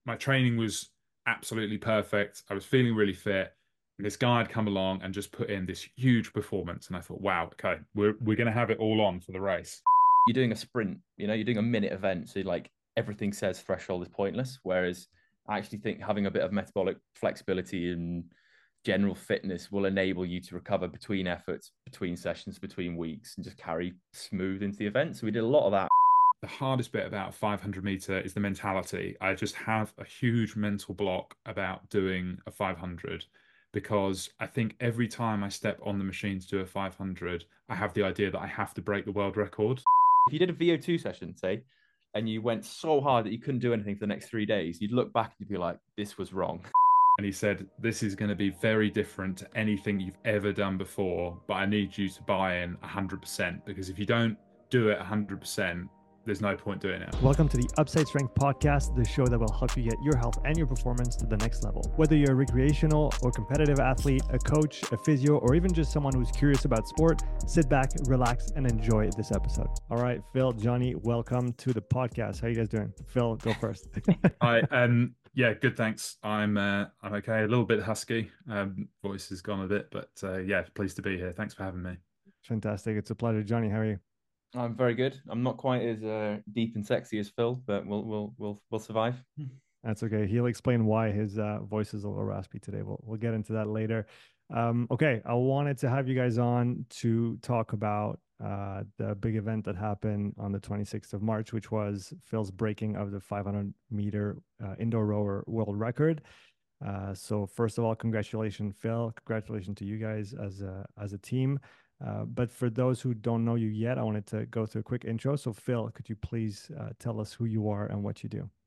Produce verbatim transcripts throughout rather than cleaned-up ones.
my training was absolutely perfect. I was feeling really fit. And this guy had come along and just put in this huge performance. And I thought, wow, okay, we're we're gonna have it all on for the race. You're doing a sprint, you know, you're doing a minute event. So like everything says threshold is pointless. Whereas I actually think having a bit of metabolic flexibility and general fitness will enable you to recover between efforts, between sessions, between weeks, and just carry smooth into the event. So we did a lot of that. The hardest bit about five hundred meter is the mentality. I just have a huge mental block about doing a five hundred because I think every time I step on the machine to do a five hundred, I have the idea that I have to break the world record. If you did a V O two session, say, and you went so hard that you couldn't do anything for the next three days, you'd look back and you'd be like, this was wrong. And he said, this is going to be very different to anything you've ever done before, but I need you to buy in one hundred percent because if you don't do it one hundred percent, there's no point doing it. Welcome to the Upside Strength Podcast, the show that will help you get your health and your performance to the next level. Whether you're a recreational or competitive athlete, a coach, a physio, or even just someone who's curious about sport, sit back, relax, and enjoy this episode. All right, Phil, Johnny, welcome to the podcast. How are you guys doing? Phil, go first. Hi, um, yeah, good, thanks. I'm uh, I'm okay. A little bit husky. Um, voice has gone a bit, but uh, yeah, pleased to be here. Thanks for having me. Fantastic. It's a pleasure. Johnny, how are you? I'm very good. I'm not quite as uh, deep and sexy as Phil, but we'll we'll we'll we'll survive. That's okay. He'll explain why his uh, voice is a little raspy today. We'll we'll get into that later. Um, okay, I wanted to have you guys on to talk about uh, the big event that happened on the twenty-sixth of March, which was Phil's breaking of the five hundred meter uh, indoor rower world record. Uh, so first of all, congratulations, Phil. Congratulations to you guys as a as a team. Uh, but for those who don't know you yet, I wanted to go through a quick intro. So Phil, could you please uh, tell us who you are and what you do?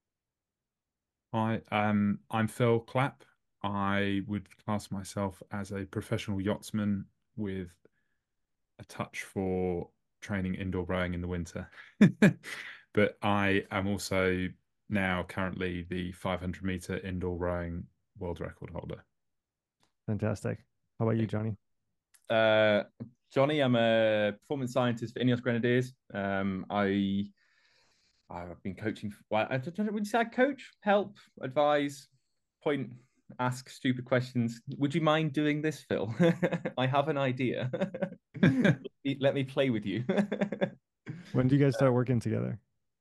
Hi, um, I'm Phil Clapp. I would class myself as a professional yachtsman with a touch for training indoor rowing in the winter. But I am also now currently the five hundred meter indoor rowing world record holder. Fantastic. How about you, Johnny? Uh, Johnny, I'm a performance scientist for Ineos Grenadiers. Um, I I've been coaching. Well, I don't know. Would you say I coach, help, advise, point, ask stupid questions? Would you mind doing this, Phil? I have an idea. Let me play with you. When do you guys start working together?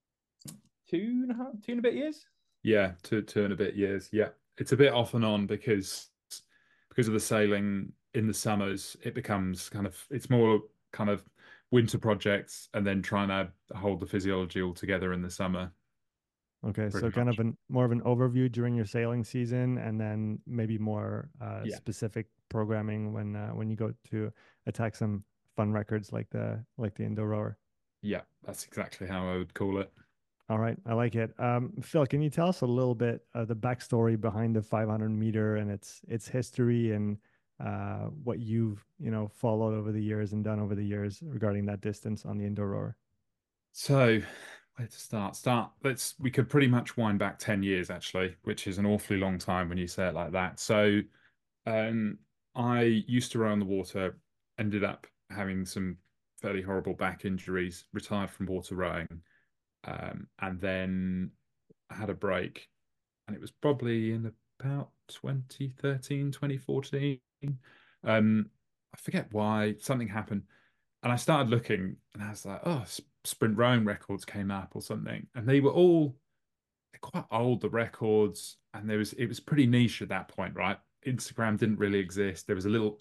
two and a half, two and a bit years. Yeah, two two and a bit years. Yeah, it's a bit off and on because because of the sailing in the summers. It becomes kind of it's more kind of winter projects and then trying to hold the physiology all together in the summer. Okay, Pretty so kind much. of an more of an overview during your sailing season, and then maybe more uh, Yeah, specific programming when uh, when you go to attack some fun records like the like the indoor rower. yeah, that's exactly how I would call it. All right, I like it. Um, Phil, can you tell us a little bit uh, the backstory behind the five hundred meter and its its history and uh, what you've you know followed over the years and done over the years regarding that distance on the indoor rower? So, where to start? Start. Let's. We could pretty much wind back ten years actually, which is an awfully long time when you say it like that. So, um, I used to row on the water, ended up having some fairly horrible back injuries, retired from water rowing, um, and then I had a break, and it was probably in about twenty thirteen, twenty fourteen. Um, I forget why something happened, and I started looking, and I was like, oh, sprint rowing records came up or something, and they were all they're quite old, the records, and there was it was pretty niche at that point, right? Instagram didn't really exist. There was a little,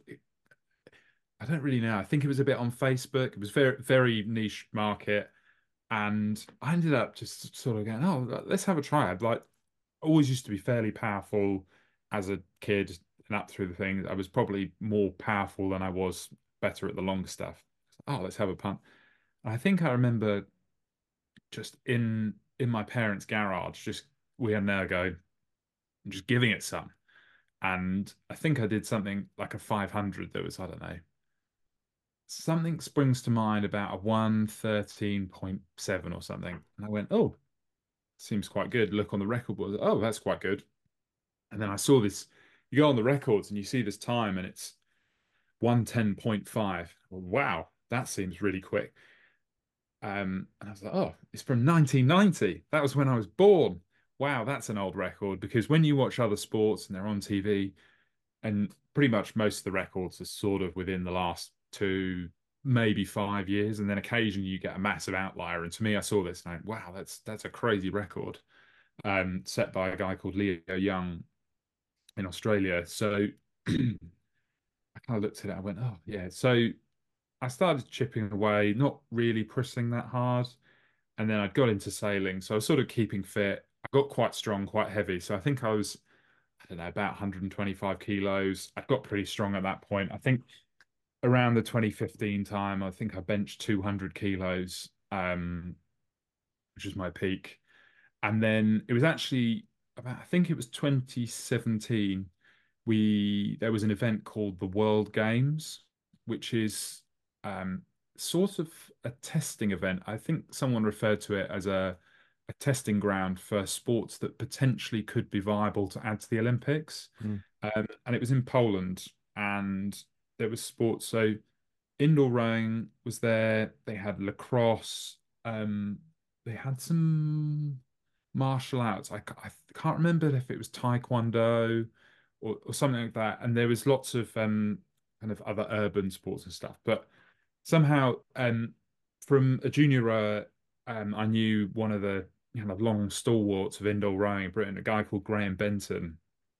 I don't really know. I think it was a bit on Facebook. It was very very niche market, and I ended up just sort of going, oh, let's have a try. I'd like always used to be fairly powerful as a kid and up through the things. I was probably more powerful than I was better at the longer stuff. Oh, let's have a punt. And I think I remember just in in my parents' garage, just we had an ergo, just giving it some. And I think I did something like a five hundred that was, I don't know, something springs to mind about a one thirteen point seven or something. And I went, oh, seems quite good. Look on the record book. Oh, that's quite good. And then I saw this, you go on the records and you see this time and it's one ten point five. Wow, that seems really quick. Um, and I was like, oh, it's from nineteen ninety. That was when I was born. wow, that's an old record. Because when you watch other sports and they're on T V, and pretty much most of the records are sort of within the last two, maybe five years, and then occasionally you get a massive outlier. And to me, I saw this and I went, wow, that's that's a crazy record, um, set by a guy called Leo Young in Australia. So I kind of looked at it, I went, oh yeah. So I started chipping away, not really pressing that hard. And then I'd got into sailing. So I was sort of keeping fit. I got quite strong, quite heavy. So I think I was, I don't know, about one hundred twenty-five kilos. I got pretty strong at that point. I think around the twenty fifteen time, I think I benched two hundred kilos, um, which was my peak. And then it was actually about, I think it was twenty seventeen, we there was an event called the World Games, which is um, sort of a testing event. I think someone referred to it as a a testing ground for sports that potentially could be viable to add to the Olympics. Mm. Um, and it was in Poland, and there was sports. So indoor rowing was there. They had lacrosse. Um, they had some martial arts. I, I can't remember if it was Taekwondo or, or something like that. And there was lots of um, kind of other urban sports and stuff. But somehow, um, from a junior rower, um, I knew one of the kind of long stalwarts of indoor rowing in Britain, a guy called Graham Benton.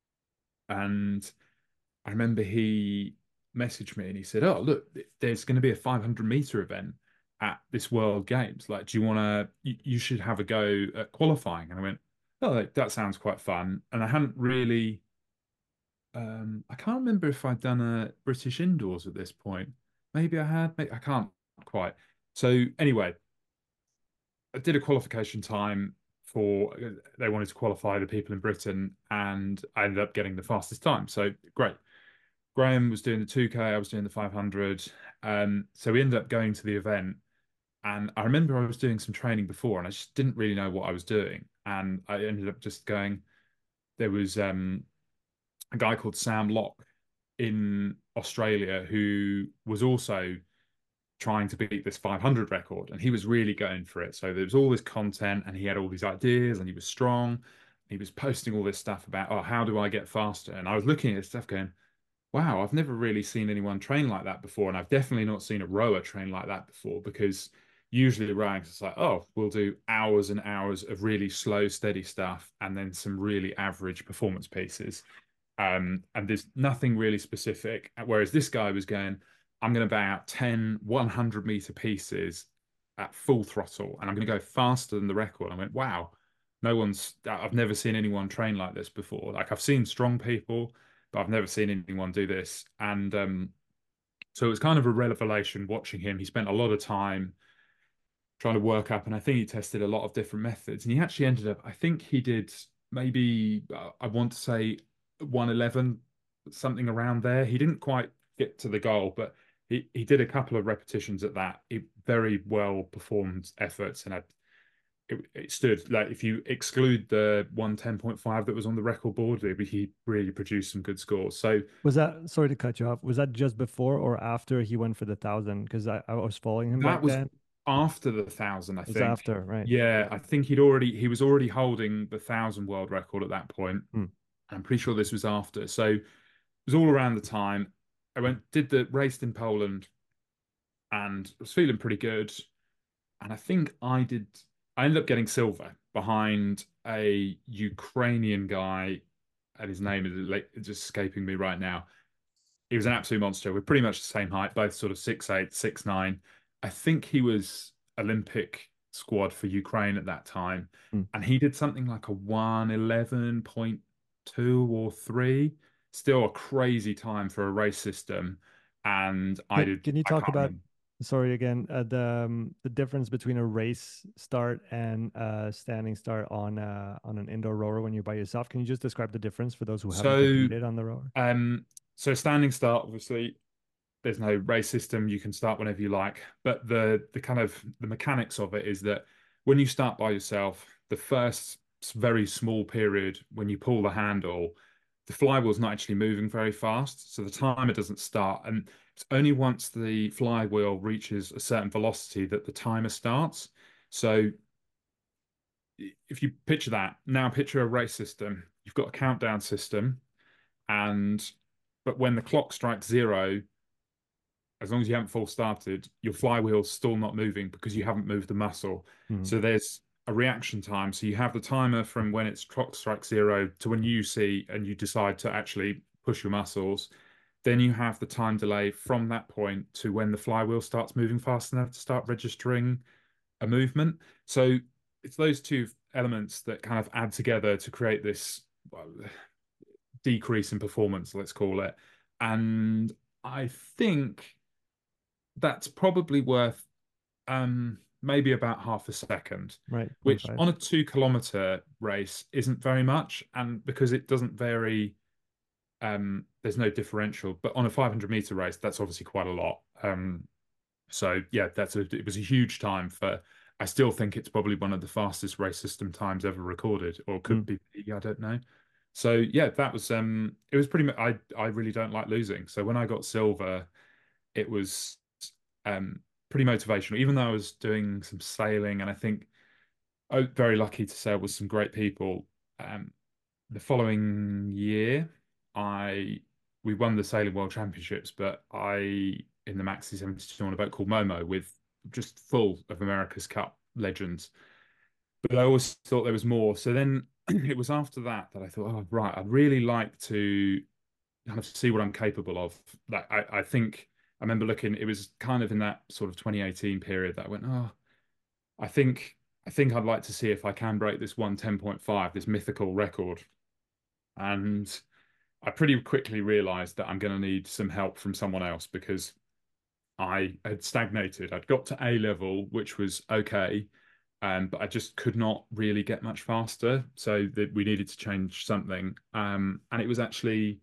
And I remember he messaged me and he said, "Oh, look, there's going to be a five hundred meter event at this World Games. Like, do you want to? You, you should have a go at qualifying." And I went, "Oh, that, that sounds quite fun." And I hadn't really, um, I can't remember if I'd done a British indoors at this point. Maybe I had. Maybe, I can't quite. So anyway, I did a qualification time for. They wanted to qualify the people in Britain, and I ended up getting the fastest time. So great. Graham was doing the two K, I was doing the five hundred. Um, so we ended up going to the event. And I remember I was doing some training before and I just didn't really know what I was doing. And I ended up just going, there was um, a guy called Sam Locke in Australia who was also trying to beat this five hundred record. And he was really going for it. So there was all this content and he had all these ideas and he was strong. He was posting all this stuff about, oh, how do I get faster? And I was looking at stuff going, wow, I've never really seen anyone train like that before. And I've definitely not seen a rower train like that before because usually rowing is like, oh, we'll do hours and hours of really slow, steady stuff and then some really average performance pieces. Um, and there's nothing really specific. Whereas this guy was going, I'm going to bang out ten one hundred meter pieces at full throttle and I'm going to go faster than the record. I went, wow, no one's, I've never seen anyone train like this before. Like I've seen strong people, but I've never seen anyone do this. And um, so it was kind of a revelation watching him. He spent a lot of time trying to work up, and I think he tested a lot of different methods. And he actually ended up, I think he did maybe, uh, I want to say one eleven, something around there. He didn't quite get to the goal, but he, he did a couple of repetitions at that. It, very well performed efforts, and I it, it stood like if you exclude the one ten point five that was on the record board, he really produced some good scores. So Was that, sorry to cut you off, was that just before or after he went for the thousand? Because I, I was following him that back was then. after the thousand, I It was think. after, right? Yeah, I think he'd already he was already holding the thousand world record at that point. Hmm. I'm pretty sure this was after. So it was all around the time. I went, did the race in Poland and was feeling pretty good. And I think I did, I ended up getting silver behind a Ukrainian guy, and his name is like, just escaping me right now. He was an absolute monster. We're pretty much the same height, both sort of six eight, six nine. I think he was Olympic squad for Ukraine at that time. Hmm. And he did something like a one eleven point two or three. Still a crazy time for a race system. And I Can, did, can you I talk can't about, remember. sorry again, uh, the um, the difference between a race start and uh standing start on uh on an indoor rower when you're by yourself? Can you just describe the difference for those who haven't So, competed on the rower? um, so standing start, obviously, there's no race system. You can start whenever you like. But the the kind of the mechanics of it is that when you start by yourself, the first very small period when you pull the handle, the flywheel's not actually moving very fast, so the timer doesn't start. And it's only once the flywheel reaches a certain velocity that the timer starts. So if you picture that, now picture a race system. You've got a countdown system, and but when the clock strikes zero, as long as you haven't full started, your flywheel's still not moving because you haven't moved the muscle. Mhm. So there's a reaction time. So you have the timer from when its clock strikes zero to when you see and you decide to actually push your muscles. Then you have the time delay from that point to when the flywheel starts moving fast enough to start registering a movement. So it's those two elements that kind of add together to create this, well, decrease in performance, let's call it. And I think that's probably worth um maybe about half a second, Right. which zero point five. on a two kilometer race isn't very much. And because it doesn't vary, um, there's no differential. But on a five hundred meter race, that's obviously quite a lot. Um, so yeah, that's a, it was a huge time for. I still think it's probably one of the fastest race system times ever recorded, or could Mm. be. I don't know. So yeah, that was um, it was pretty much. I I really don't like losing. So when I got silver, it was um pretty motivational. Even though I was doing some sailing, and I think I was very lucky to sail with some great people. Um, the following year, I we won the Sailing World Championships, but I in the Maxi seventy-two on a boat called Momo with just full of America's Cup legends. But I always thought there was more. So then it was after that that I thought, oh right, I'd really like to kind of see what I'm capable of. Like I, I think I remember looking, it was kind of in that sort of twenty eighteen period that I went, oh, I think I think I'd like to see if I can break this one ten point five, this mythical record. And I pretty quickly realized that I'm going to need some help from someone else because I had stagnated. I'd got to A level, which was okay, um, but I just could not really get much faster. So that we needed to change something. Um, and it was actually,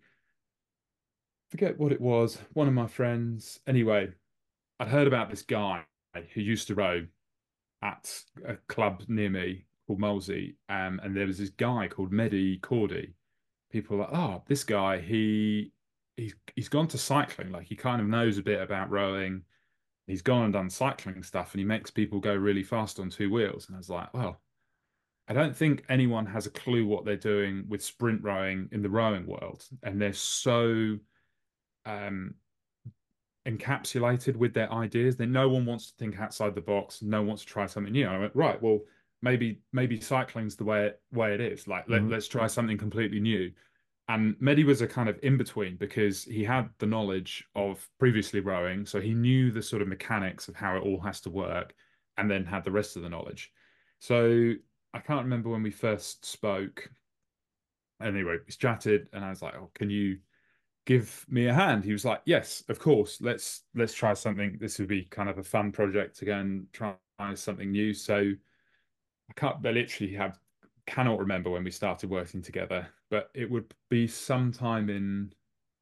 forget what it was, one of my friends. Anyway, I'd heard about this guy who used to row at a club near me called Molesey, um, and there was this guy called Mehdi Cordy. People are like, oh, this guy, he he's he's gone to cycling, like he kind of knows a bit about rowing. He's gone and done cycling stuff, and he makes people go really fast on two wheels. And I was like, well, I don't think anyone has a clue what they're doing with sprint rowing in the rowing world, and they're so um encapsulated with their ideas. Then no one wants to think outside the box. No one wants to try something new. And I went, right, well, maybe maybe cycling's the way it, way it is. Like let, Mhm. let's try something completely new. And Mehdi was a kind of in between because he had the knowledge of previously rowing, so he knew the sort of mechanics of how it all has to work, and then had the rest of the knowledge. So I can't remember when we first spoke. Anyway, we chatted, and I was like, "Oh, can you give me a hand?" He was like, yes, of course, let's let's try something. This would be kind of a fun project to go and try something new. So I can't I literally have cannot remember when we started working together, but it would be sometime in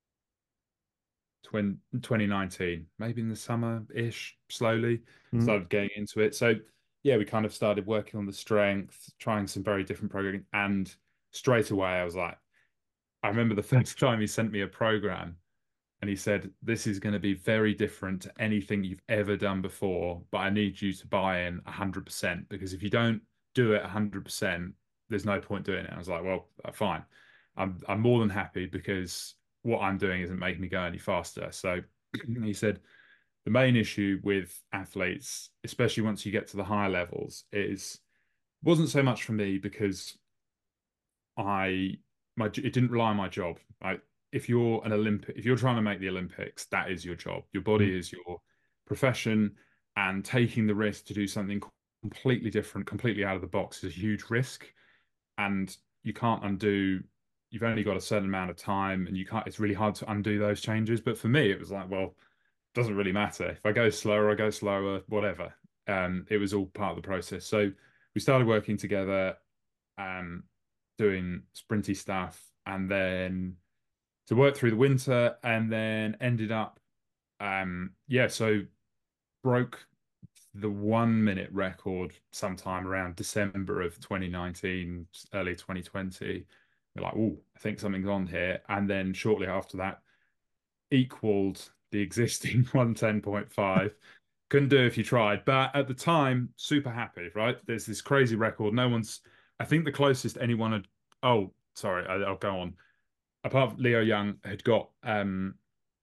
twenty nineteen, maybe in the summer-ish, slowly Mhm. started getting into it. So yeah, we kind of started working on the strength, trying some very different programming, and straight away I was like, I remember the first time he sent me a program and he said, this is going to be very different to anything you've ever done before, but I need you to buy in one hundred percent because if you don't do it one hundred percent, there's no point doing it. I was like, well, uh, fine. I'm I'm more than happy because what I'm doing isn't making me go any faster. So he said, the main issue with athletes, especially once you get to the higher levels, is wasn't so much for me because I my it didn't rely on my job. I if you're an Olympic, if you're trying to make the Olympics, that is your job. Your Mhm. body is your profession, and taking the risk to do something completely different, completely out of the box is a huge risk, and you can't undo. You've only got a certain amount of time, and you can't. It's really hard to undo those changes. But for me, it was like, well, it doesn't really matter. If I go slower, I go slower, whatever. Um, it was all part of the process. So we started working together, um, doing sprinty stuff, and then to work through the winter, and then ended up, um, yeah, so broke the one minute record sometime around December of twenty nineteen, early twenty twenty. We're like, oh, I think something's on here. And then shortly after that, equaled the existing one ten point five. couldn't do if you tried. But at the time, super happy, right? There's this crazy record. No one's, I think the closest anyone had, oh, sorry, I, I'll go on. Apart from Leo Young had got, um,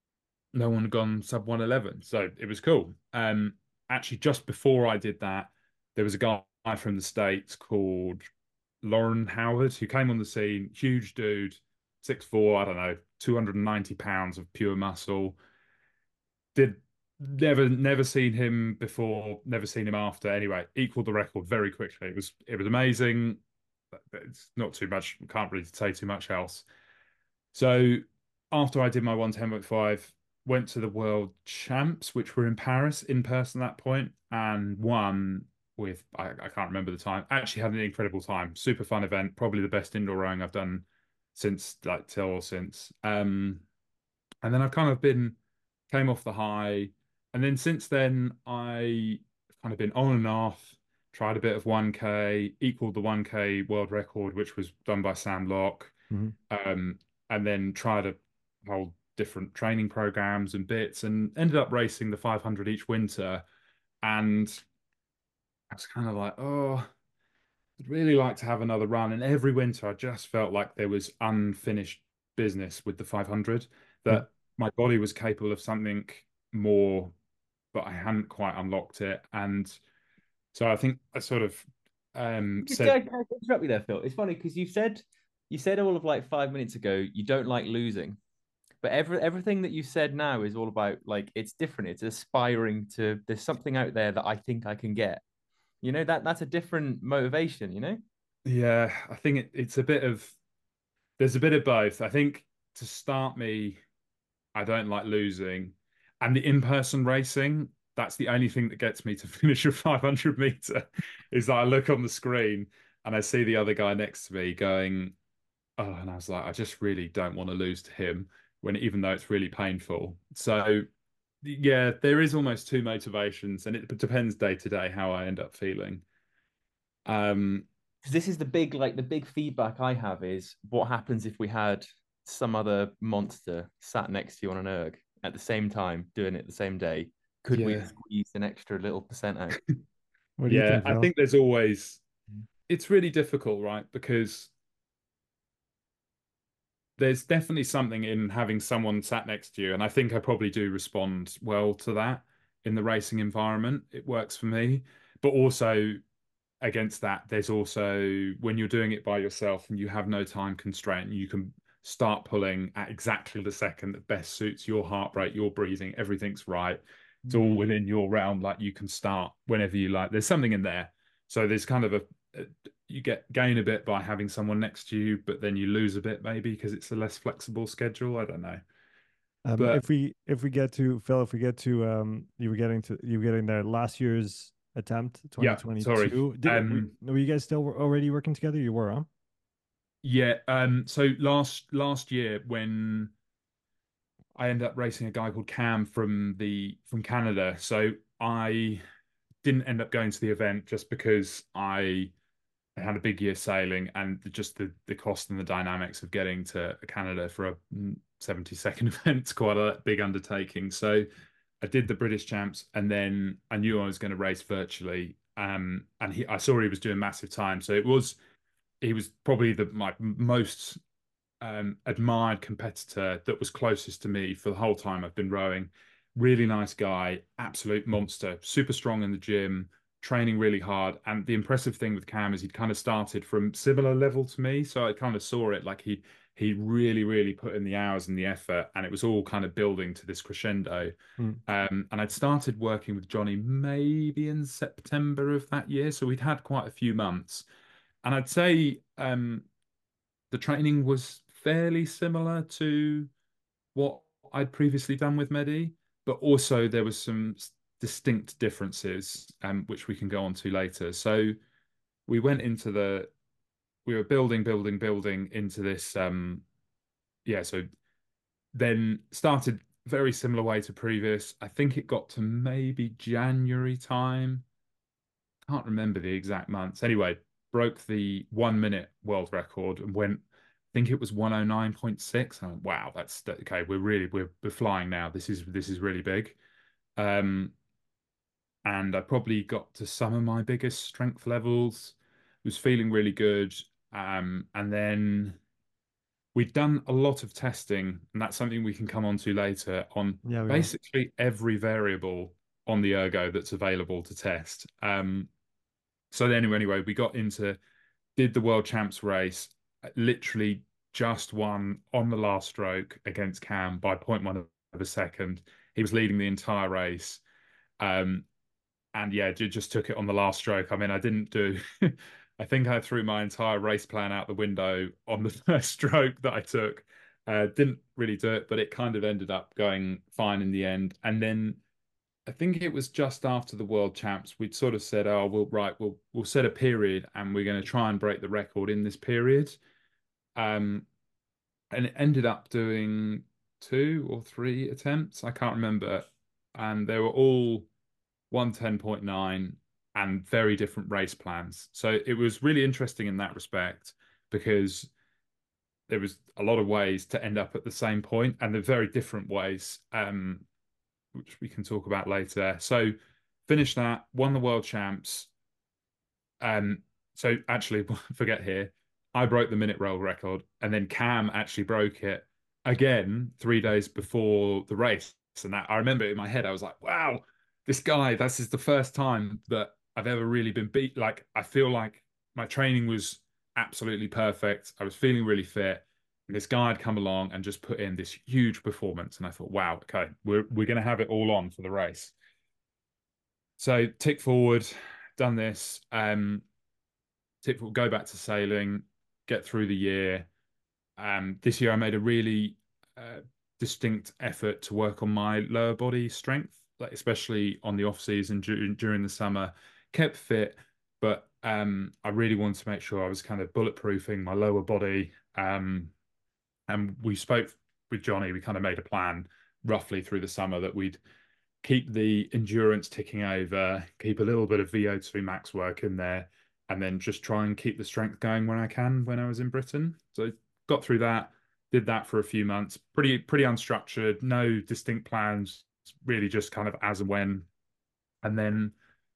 no one had gone sub one eleven. So it was cool. Um, actually, just before I did that, there was a guy from the States called Lauren Howard who came on the scene, huge dude, six four, I don't know, two hundred ninety pounds of pure muscle. Did never never seen him before, never seen him after. Anyway, equaled the record very quickly. It was it was amazing. It's not too much, can't really say too much else. So after I did my one ten point five, went to the World Champs, which were in Paris in person at that point, and won with I, I can't remember the time. Actually had an incredible time. Super fun event, probably the best indoor rowing I've done since like till or since. Um, and then I've kind of been came off the high, and then since then I kind of been on and off. Tried a bit of one K, equaled the one K world record, which was done by Sam Locke. Mm-hmm. Um, and then tried a whole different training programs and bits, and ended up racing the five hundred each winter. And I was kind of like, oh, I'd really like to have another run. And every winter, I just felt like there was unfinished business with the five hundred, Yeah. that my body was capable of something more, but I hadn't quite unlocked it. And so I think I sort of um, Just said, uh, can I interrupt you there, Phil? It's funny because you said you said all of like five minutes ago you don't like losing, but every everything that you said now is all about like it's different. It's aspiring to there's something out there that I think I can get. You know that that's a different motivation. You know. yeah, I think it, it's a bit of, there's a bit of both. I think to start me, I don't like losing. And the in-person racing, that's the only thing that gets me to finish a five hundred meter, is that I look on the screen and I see the other guy next to me going, oh, and I was like, I just really don't want to lose to him, when even though it's really painful. So yeah, there is almost two motivations, and it depends day to day how I end up feeling. Um, Because this is the big like the big feedback I have is what happens if we had some other monster sat next to you on an erg at the same time doing it the same day. Could we yeah, squeeze an extra little percent out? What do you yeah, think, I Phil? think there's always, it's really difficult, right? Because there's definitely something in having someone sat next to you. And I think I probably do respond well to that in the racing environment. It works for me. But also against that, there's also when you're doing it by yourself and you have no time constraint, you can start pulling at exactly the second that best suits your heart rate, your breathing, everything's right. It's all within your realm. Like you can start whenever you like. There's something in there. So there's kind of a, a you get gain a bit by having someone next to you, but then you lose a bit maybe because it's a less flexible schedule. I don't know. Um, But if we if we get to Phil, if we get to um, you were getting to you were getting there last year's attempt, yeah, sorry. twenty twenty-two. Did were, Um, were you guys still already working together? You were, huh? yeah, um, so last last year when I ended up racing a guy called Cam from the from Canada. So I didn't end up going to the event just because I I had a big year sailing, and just the the cost and the dynamics of getting to Canada for a seventy second event, quite a big undertaking. So I did the British Champs, and then I knew I was going to race virtually. Um, and he, I saw he was doing massive time, so it was he was probably the my most um, admired competitor that was closest to me for the whole time I've been rowing. Really nice guy, absolute monster, super strong in the gym, training really hard. And the impressive thing with Cam is he'd kind of started from similar level to me. So I kind of saw it like he he really, really put in the hours and the effort, and it was all kind of building to this crescendo. Mm. Um, and I'd started working with Johnny maybe in September of that year. So we'd had quite a few months. And I'd say um, the training was fairly similar to what I'd previously done with Medi, but also there was some distinct differences, um, which we can go on to later. So we went into the, we were building, building, building into this. Um, yeah, so then started very similar way to previous. I think it got to maybe January time. Can't remember the exact months. Anyway, broke the one minute world record and went, I think it was one oh nine point six. I went, wow, that's okay. We're really we're we're flying now. This is this is really big. Um, and I probably got to some of my biggest strength levels. Was feeling really good. Um, and then we'd done a lot of testing, and that's something we can come on to later on Yeah, we will. basically every variable on the ergo that's available to test. Um, so anyway, anyway, we got into did the world champs race, literally just won on the last stroke against Cam by zero point one of a second. He was leading the entire race. Um, and yeah, just took it on the last stroke. I mean, I didn't do, I think I threw my entire race plan out the window on the first stroke that I took. Uh, didn't really do it, but it kind of ended up going fine in the end. And then I think it was just after the World Champs, we'd sort of said, "Oh, we'll right, we'll we'll set a period, and we're going to try and break the record in this period." Um, and it ended up doing two or three attempts. I can't remember, and they were all one ten point nine and very different race plans. So it was really interesting in that respect because there was a lot of ways to end up at the same point, and they're very different ways. Um, which we can talk about later. So finished that, won the world champs. Um, so actually, forget here, I broke the minute roll record, and then Cam actually broke it again three days before the race. And that I remember in my head, I was like, wow, this guy, this is the first time that I've ever really been beat. Like, I feel like my training was absolutely perfect. I was feeling really fit. And this guy had come along and just put in this huge performance. And I thought, wow, okay, we're we're gonna have it all on for the race. So tick forward, done this. Um, tick forward, go back to sailing, get through the year. Um, this year I made a really uh, distinct effort to work on my lower body strength, like especially on the off season during during the summer. Kept fit, but um, I really wanted to make sure I was kind of bulletproofing my lower body. Um, and we spoke with Johnny. We kind of made a plan roughly through the summer that we'd keep the endurance ticking over, keep a little bit of V O two max work in there, and then just try and keep the strength going when I can when I was in Britain. So got through that, did that for a few months, pretty pretty unstructured, no distinct plans, really just kind of as and when. And then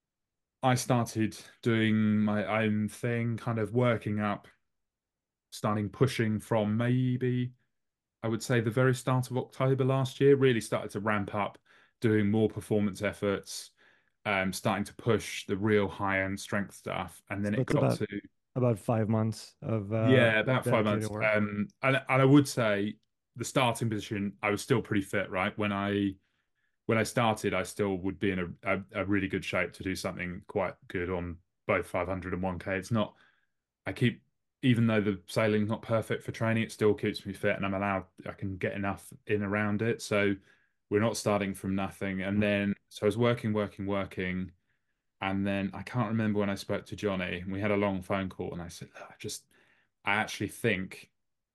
I started doing my own thing, kind of working up, starting pushing from maybe I would say the very start of October last year, really started to ramp up, doing more performance efforts, um, starting to push the real high-end strength stuff. And then So it it's got about to, about five months of uh yeah, about five dedicated months. work. Um, and, and I would say the starting position, I was still pretty fit, right? When I when I started, I still would be in a, a, a really good shape to do something quite good on both five hundred and one K. It's not I keep, even though the sailing's not perfect for training, it still keeps me fit and I'm allowed, I can get enough in around it. So we're not starting from nothing. And Mm. then, so I was working, working, working. And then I can't remember when I spoke to Johnny and we had a long phone call and I said, "Look, I just, I actually think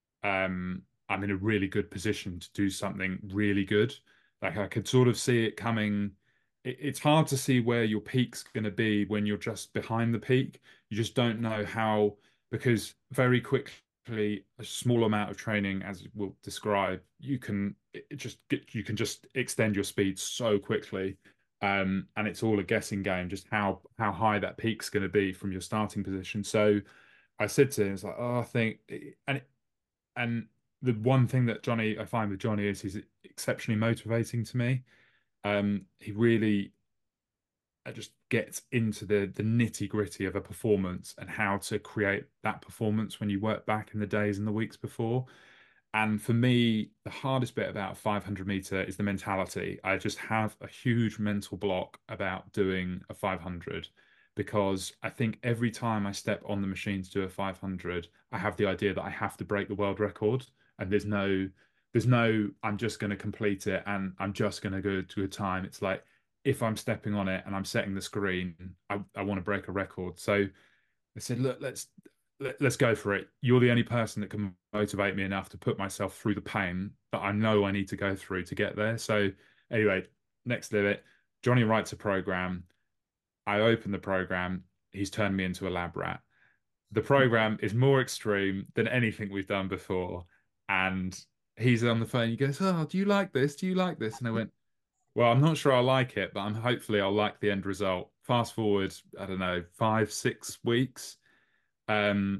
um, I'm in a really good position to do something really good. Like I could sort of see it coming. It, it's hard to see where your peak's going to be when you're just behind the peak. You just don't know how, because very quickly, a small amount of training, as we'll describe, you can it just get, you can just extend your speed so quickly. Um, and it's all a guessing game, just how how high that peak's going to be from your starting position. So I said to him, it's like, oh, I think, and and the one thing that Johnny, I find with Johnny is he's exceptionally motivating to me. Um, he really uh, just gets into the the nitty gritty of a performance and how to create that performance when you work back in the days and the weeks before. And for me, the hardest bit about a five hundred meter is the mentality. I just have a huge mental block about doing a five hundred because I think every time I step on the machine to do a five hundred, I have the idea that I have to break the world record. And there's no, there's no, I'm just going to complete it and I'm just going to go to a time. It's like, if I'm stepping on it and I'm setting the screen, I, I want to break a record. So I said, look, let's let, let's go for it. You're the only person that can motivate me enough to put myself through the pain that I know I need to go through to get there. So anyway, next limit, Johnny writes a program. I open the program. He's turned me into a lab rat. The program is more extreme than anything we've done before. And he's on the phone. He goes, "Oh, do you like this? Do you like this?" And I went, Well, I'm not sure I like it, but I'm hopefully I'll like the end result. Fast forward, I don't know, five, six weeks, um,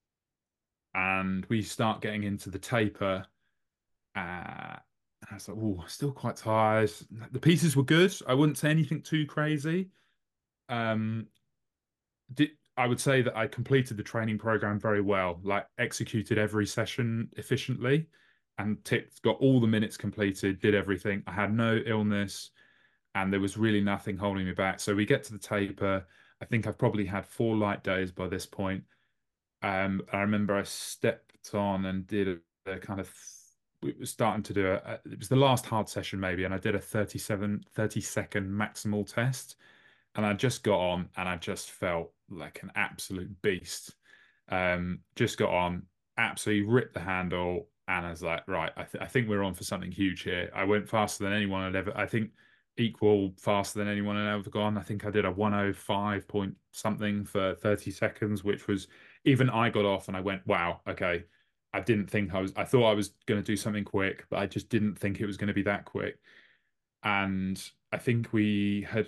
and we start getting into the taper. Uh, and I was like, oh, still quite tired. The pieces were good. I wouldn't say anything too crazy. Um, did I would say that I completed the training program very well, like executed every session efficiently and ticked, got all the minutes completed, did everything. I had no illness and there was really nothing holding me back. So we get to the taper. I think I've probably had four light days by this point. Um, I remember I stepped on and did a, a kind of, we were starting to do a, it was the last hard session maybe, and I did a thirty-seven, thirty second maximal test. And I just got on and I just felt like an absolute beast. Um, just got on, absolutely ripped the handle, and I was like, right, I, th I think we're on for something huge here. I went faster than anyone had ever, I think equal faster than anyone had ever gone. I think I did a one oh five point something for thirty seconds, which was, even I got off and I went, wow, okay. I didn't think I was, I thought I was going to do something quick, but I just didn't think it was going to be that quick. And I think we had,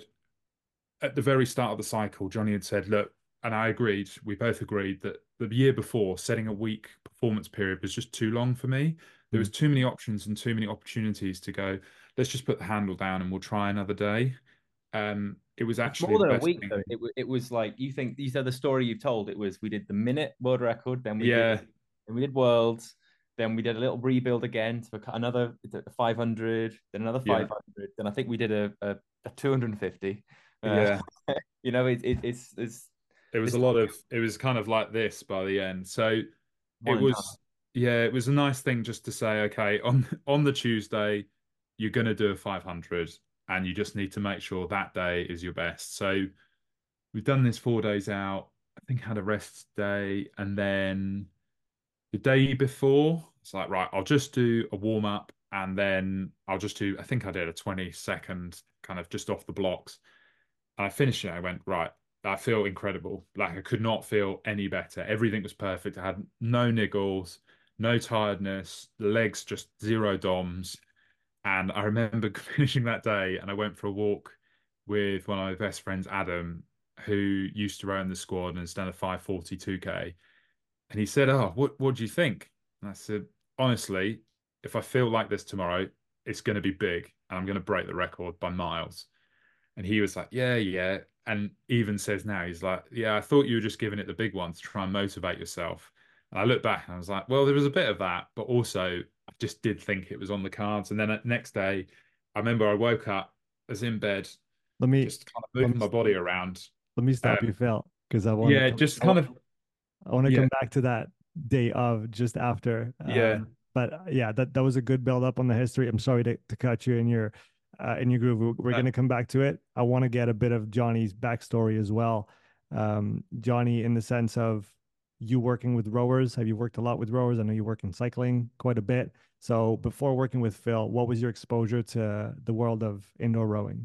at the very start of the cycle, Johnny had said, look, and I agreed, we both agreed that the year before, setting a week performance period was just too long for me. There was too many options and too many opportunities to go, let's just put the handle down and we'll try another day. Um, it was It's actually more the than a best week thing. though. It, it was like you think you said the story you've told. It was we did the minute world record, then we did Yeah, then we did worlds, then we did a little rebuild again to another five hundred, then another yeah, five hundred, then I think we did a, a, a two hundred fifty. Uh, yeah. you know, it, it, it's it's It was this a lot of, it was kind of like this by the end. So it one and done. was, yeah, it was a nice thing just to say, okay, on on the Tuesday, you're going to do a five hundred and you just need to make sure that day is your best. So we've done this four days out. I think I had a rest day. And then the day before, it's like, right, I'll just do a warm up and then I'll just do, I think I did a twenty second kind of just off the blocks. And I finished it. I went, right, I feel incredible. Like I could not feel any better. Everything was perfect. I had no niggles, no tiredness, legs just zero DOMs. And I remember finishing that day and I went for a walk with one of my best friends, Adam, who used to run the squad and has done a five forty-two K. And he said, oh, what, what do you think? And I said, honestly, if I feel like this tomorrow, it's going to be big and I'm going to break the record by miles. And he was like, yeah, yeah. And even says now, he's like, yeah, I thought you were just giving it the big one to try and motivate yourself. And I look back and I was like, well, there was a bit of that, but also I just did think it was on the cards. And then the next day, I remember I woke up, I was in bed, Let me just kind of let moving me my body around. let me stop you, Um, Phil, because I want to yeah, come. just I, wa- kind of, I want to yeah, come back to that day of just after. yeah. Um, but uh, yeah, that that was a good build up on the history. I'm sorry to, to cut you in your uh, in your groove. We're, we're Uh, going to come back to it. I want to get a bit of Johnny's backstory as well. Um, Johnny, in the sense of you working with rowers. Have you worked a lot with rowers? I know you work in cycling quite a bit. So before working with Phil, what was your exposure to the world of indoor rowing?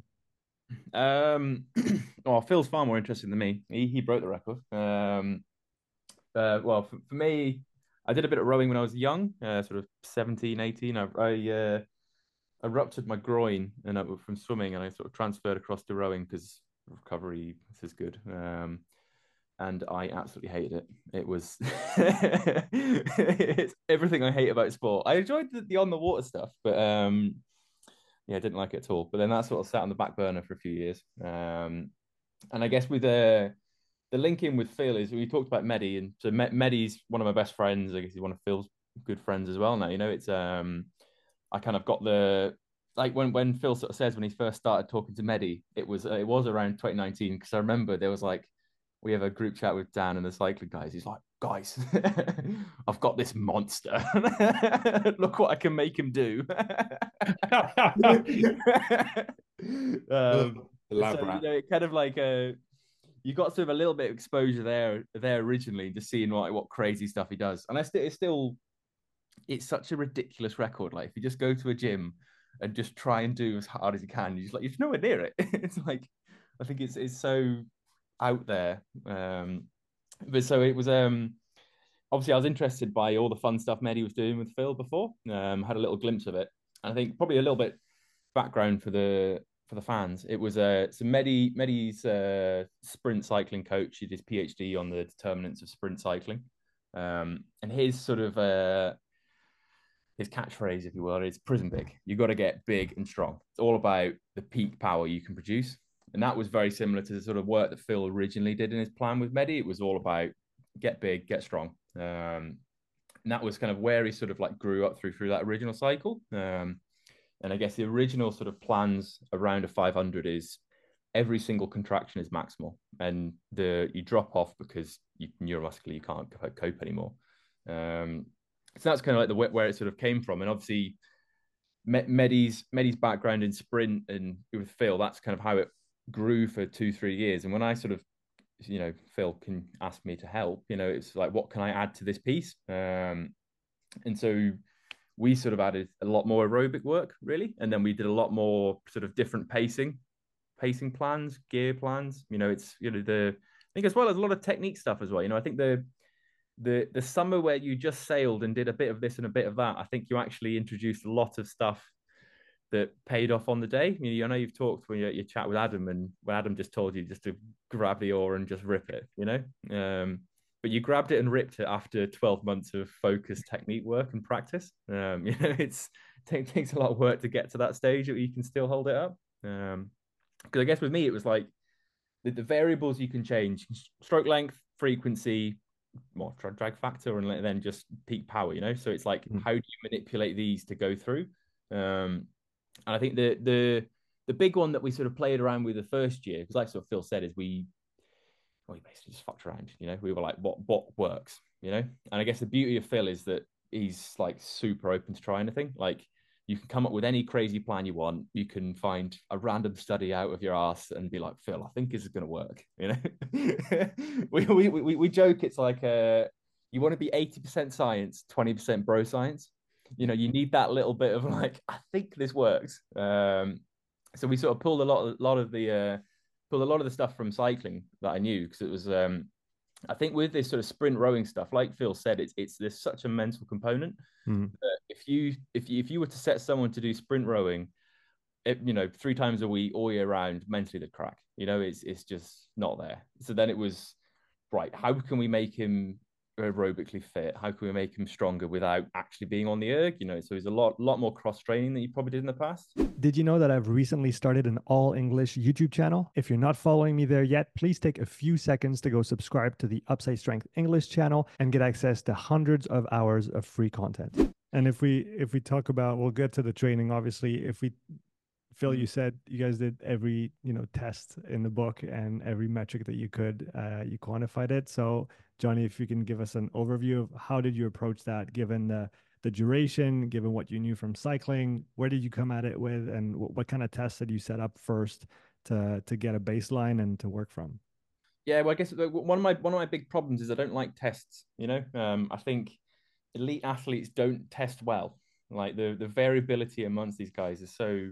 Um, well, Phil's far more interesting than me. He he broke the record. Um, uh, well, for, for me, I did a bit of rowing when I was young, uh, sort of seventeen, eighteen. I, I, uh, I ruptured my groin and I, from swimming, and I sort of transferred across to rowing because recovery this is good. Um, and I absolutely hated it. It was it's everything I hate about sport. I enjoyed the, the on the water stuff, but um, yeah, I didn't like it at all. But then that sort of sat on the back burner for a few years. Um, and I guess with the uh, the link in with Phil is we talked about Medi, and so Medi's one of my best friends. I guess he's one of Phil's good friends as well. Now you know it's um I kind of got the like when when Phil sort of says when he first started talking to Medi, it was uh, it was around twenty nineteen because I remember there was like we have a group chat with Dan and the cycling guys. He's like, guys, I've got this monster. Look what I can make him do. um, so you Elaborate. know, it kind of like uh, you got sort of a little bit of exposure there there originally, just seeing what what crazy stuff he does, and I still it's still it's such a ridiculous record. Like if you just go to a gym and just try and do as hard as you can, you just like you're nowhere near it. It's like I think it's it's so out there. Um, but so it was um obviously I was interested by all the fun stuff Medi was doing with Phil before. Um, had a little glimpse of it. And I think probably a little bit background for the for the fans. It was a uh, so Mehdi Mehdi's uh, sprint cycling coach. He did his PhD on the determinants of sprint cycling, um, and his sort of uh, his catchphrase, if you will, is prison big. You got to get big and strong. It's all about the peak power you can produce, and that was very similar to the sort of work that Phil originally did in his plan with Mehdi. It was all about get big, get strong. Um, and that was kind of where he sort of like grew up through through that original cycle. Um, and I guess the original sort of plans around a five hundred is every single contraction is maximal, and the you drop off because you, neuromuscularly you can't cope anymore. Um, so that's kind of like the where it sort of came from, and obviously Mehdi's Mehdi's background in sprint and with Phil, that's kind of how it grew for two three years. And when I sort of, you know, Phil can ask me to help, you know, it's like, what can I add to this piece? Um, and so we sort of added a lot more aerobic work, really. And then we did a lot more sort of different pacing, pacing plans, gear plans. You know, it's, you know, the, I think as well as a lot of technique stuff as well. You know, I think the, the, the summer where you just sailed and did a bit of this and a bit of that, I think you actually introduced a lot of stuff that paid off on the day. You know, I know you've talked when you, you chat with Adam, and when Adam just told you just to grab the oar and just rip it, you know, um, but you grabbed it and ripped it after twelve months of focused technique work and practice. Um, you know, it's it takes a lot of work to get to that stage that you can still hold it up. Um, because I guess with me, it was like the, the variables you can change: stroke length, frequency, more drag factor, and then just peak power. You know, so it's like, mm. how do you manipulate these to go through? Um, and I think the the the big one that we sort of played around with the first year, because like sort of Phil said, is we well, we basically just fucked around, you know. We were like, what what works, you know? And I guess the beauty of Phil is that he's like super open to try anything. Like, you can come up with any crazy plan you want. You can find a random study out of your ass and be like, Phil, I think this is going to work, you know? we, we, we, we joke, it's like, uh, you want to be eighty percent science, twenty percent bro science. You know, you need that little bit of like, I think this works. Um, so we sort of pulled a lot, a lot of the, uh, pulled a lot of the stuff from cycling that I knew, because it was, um, I think with this sort of sprint rowing stuff, like Phil said, it's it's there's such a mental component. Mm. That if you if you if you were to set someone to do sprint rowing, it, you know, three times a week, all year round, mentally they'd crack. You know, it's it's just not there. So then it was, right, how can we make him aerobically fit? How can we make him stronger without actually being on the erg? You know, so there's a lot lot more cross training than you probably did in the past. Did you know that I've recently started an all English YouTube channel? If you're not following me there yet, please take a few seconds to go subscribe to the Upside Strength English channel and get access to hundreds of hours of free content. And if we if we talk about, we'll get to the training, obviously. If we Phil, you said you guys did every, you know, test in the book and every metric that you could, uh, you quantified it. So Johnny, if you can give us an overview of how did you approach that, given the the duration, given what you knew from cycling, where did you come at it with, and what, what kind of tests did you set up first to to get a baseline and to work from? Yeah, well, I guess one of my one of my big problems is I don't like tests. You know, um, I think elite athletes don't test well. Like the the variability amongst these guys is so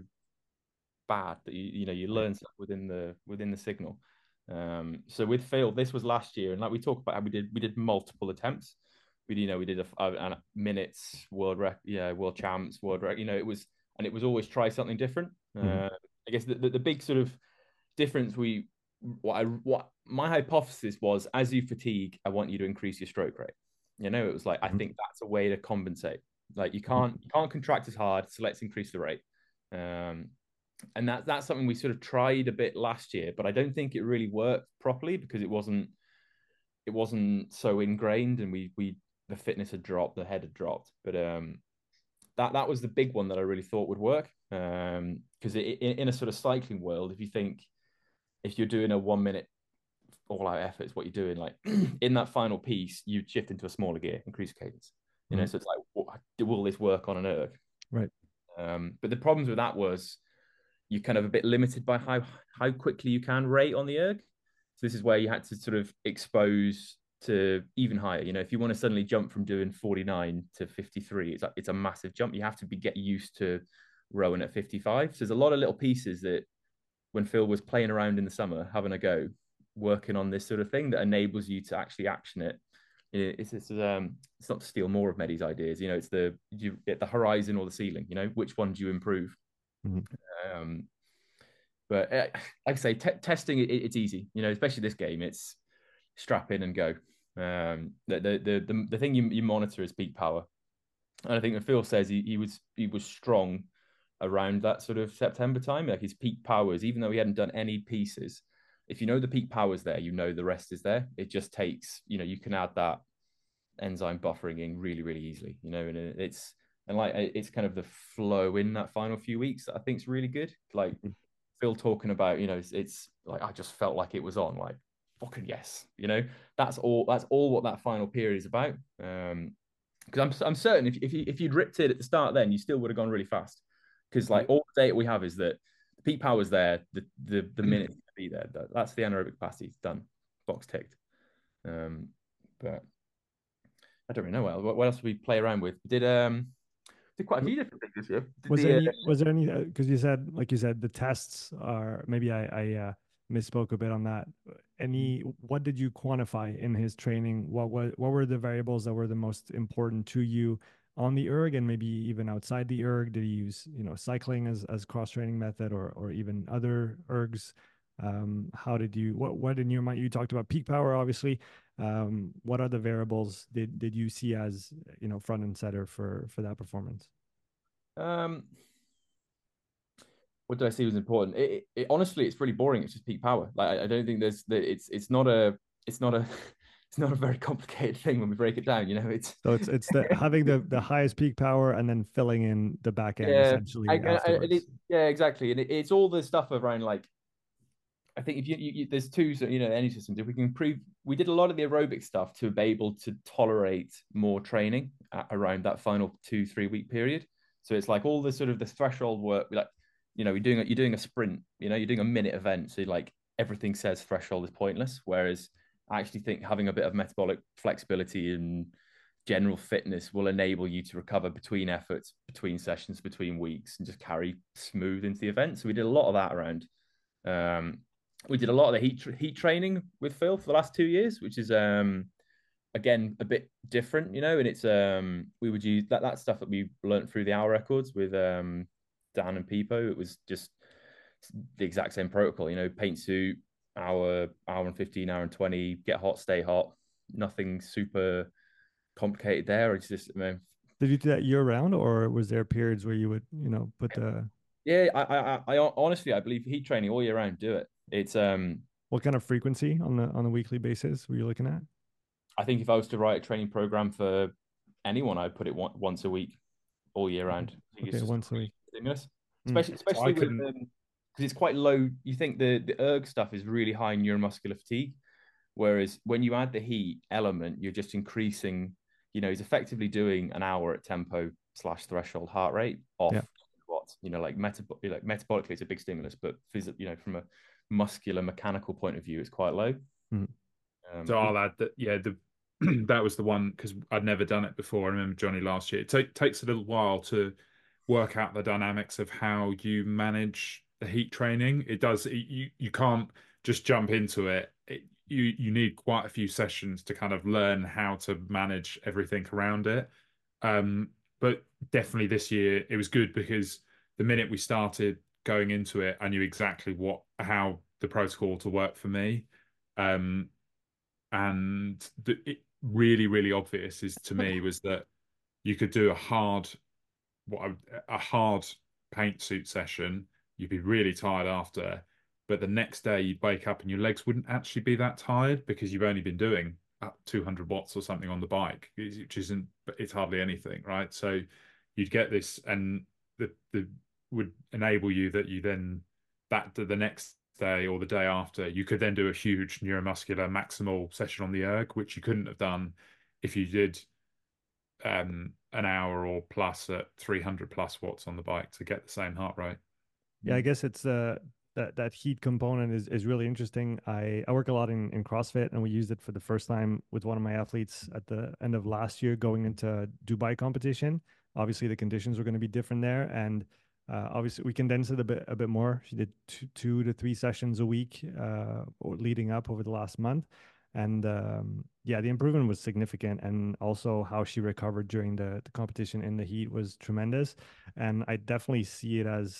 bad that you you know you learn stuff within the within the signal. Um, so with Phil, this was last year, and like we talked about how we did we did multiple attempts. We you know we did a, a, a minutes world rec, yeah, world champs, world rec. You know, it was and it was always try something different. Mm-hmm. Uh, I guess the, the the big sort of difference we what I what my hypothesis was, as you fatigue, I want you to increase your stroke rate. You know, it was like, mm-hmm. I think that's a way to compensate. Like you can't you can't contract as hard, so let's increase the rate. Um, and that that's something we sort of tried a bit last year, but I don't think it really worked properly because it wasn't it wasn't so ingrained, and we we the fitness had dropped, the head had dropped. But um, that that was the big one that I really thought would work. Um, because in, in a sort of cycling world, if you think if you're doing a one minute all out effort, is what you're doing, like in that final piece, you shift into a smaller gear, increase cadence. You know, mm-hmm. So it's like, what, will this work on an erg? Right. Um, but the problems with that was you're kind of a bit limited by how how quickly you can rate on the erg. So this is where you had to sort of expose to even higher. You know, if you want to suddenly jump from doing forty-nine to fifty-three, it's like it's a massive jump. You have to be get used to rowing at fifty-five. So there's a lot of little pieces that when Phil was playing around in the summer, having a go, working on this sort of thing that enables you to actually action it. It's it's um it's not to steal more of Mehdi's ideas. You know, it's the you at the horizon or the ceiling. You know, which one do you improve? Mm-hmm. Um, but uh, like I say, t- testing it, it's easy, you know, especially this game. It's strap in and go. Um, the the the the, the thing you, you monitor is peak power, and I think when Phil says he, he was he was strong around that sort of September time, like his peak powers, even though he hadn't done any pieces. If you know the peak powers there, you know the rest is there. It just takes, you know, you can add that enzyme buffering in really, really easily, you know, and it's and like it's kind of the flow in that final few weeks that I think is really good. Like Phil talking about, you know, it's, it's like I just felt like it was on, like fucking yes, you know, that's all. That's all what that final period is about. Um, because I'm I'm certain if if you, if you'd ripped it at the start, then you still would have gone really fast. Because like all the data we have is that the peak power's there, the the the minutes to be there. That, that's the anaerobic capacity. It's done, box ticked. Um, but I don't really know what, what else did we play around with. Did um did quite a few different things this year. Did Was there the uh, any, was there any, because you said, like you said, the tests are, maybe I, I uh, misspoke a bit on that. Any, what did you quantify in his training? What was, what were the variables that were the most important to you on the erg and maybe even outside the erg? Did he use, you know, cycling as, as cross training method or, or even other ergs? Um, how did you, what, what in your mind, you talked about peak power, obviously. Um, what other variables did, did you see as, you know, front and center for, for that performance? um what did I see was important? It, it, it honestly, it's really boring. It's just peak power. Like I, I don't think there's the, it's it's not a it's not a it's not a very complicated thing when we break it down. You know, it's So it's it's the having the the highest peak power and then filling in the back end yeah, I, essentially I, I, it, afterwards. yeah, exactly. And it, it's all the stuff around like I think if you, you, you there's two you know energy systems. If we can improve, we did a lot of the aerobic stuff to be able to tolerate more training at, around that final two three week period. So it's like all the sort of the threshold work. Like you know, you're doing you're doing a sprint. You know, you're doing a minute event. So like everything says threshold is pointless. Whereas I actually think having a bit of metabolic flexibility and general fitness will enable you to recover between efforts, between sessions, between weeks, and just carry smooth into the event. So we did a lot of that around. Um, we did a lot of the heat heat training with Phil for the last two years, which is um again a bit different, you know. And it's um we would use that that stuff that we learned through the hour records with um Dan and Peepo. It was just the exact same protocol, you know, paint suit, hour, hour and fifteen, hour and twenty, get hot, stay hot. Nothing super complicated there. It's just I mean, Did you do that year round, or was there periods where you would, you know, put the yeah, I, I I honestly I believe heat training all year round. Do it. It's um what kind of frequency on the on a weekly basis were you looking at? I think if I was to write a training program for anyone, I'd put it one, once a week, all year Okay, round. I think it's okay, just once a week. stimulus, Mm. especially So I especially with couldn't. because um, it's quite low. You think the the erg stuff is really high neuromuscular fatigue, whereas when you add the heat element, you're just increasing. You know, he's effectively doing an hour at tempo slash threshold heart rate off Yeah. what you know, like metab- like metabolically, it's a big stimulus, but phys- you know, from a muscular mechanical point of view, it's quite low. Mm. Um, So I'll add that. Yeah, the that was the one because I'd never done it before. I remember Johnny last year. It take, takes a little while to work out the dynamics of how you manage the heat training. It does. It, you you can't just jump into it. It. You you need quite a few sessions to kind of learn how to manage everything around it. Um, but definitely this year it was good because the minute we started going into it, I knew exactly what how the protocol to work for me. Um, and the, it really really obvious is to me was that you could do a hard what I, a hard paint suit session. You'd be really tired after, but the next day you'd wake up and your legs wouldn't actually be that tired because you've only been doing up two hundred watts or something on the bike, which isn't it's hardly anything, right? So you'd get this, and the the would enable you that you then that the next day or the day after you could then do a huge neuromuscular maximal session on the erg, which you couldn't have done if you did um, an hour or plus at three hundred plus watts on the bike to get the same heart rate. Yeah, I guess it's uh that that heat component is is really interesting. I I work a lot in in CrossFit, and we used it for the first time with one of my athletes at the end of last year going into Dubai competition. Obviously, the conditions were going to be different there, and uh, obviously we condensed it a bit a bit more. She did two, two to three sessions a week uh, leading up over the last month, and um, yeah, the improvement was significant, and also how she recovered during the, the competition in the heat was tremendous. And I definitely see it as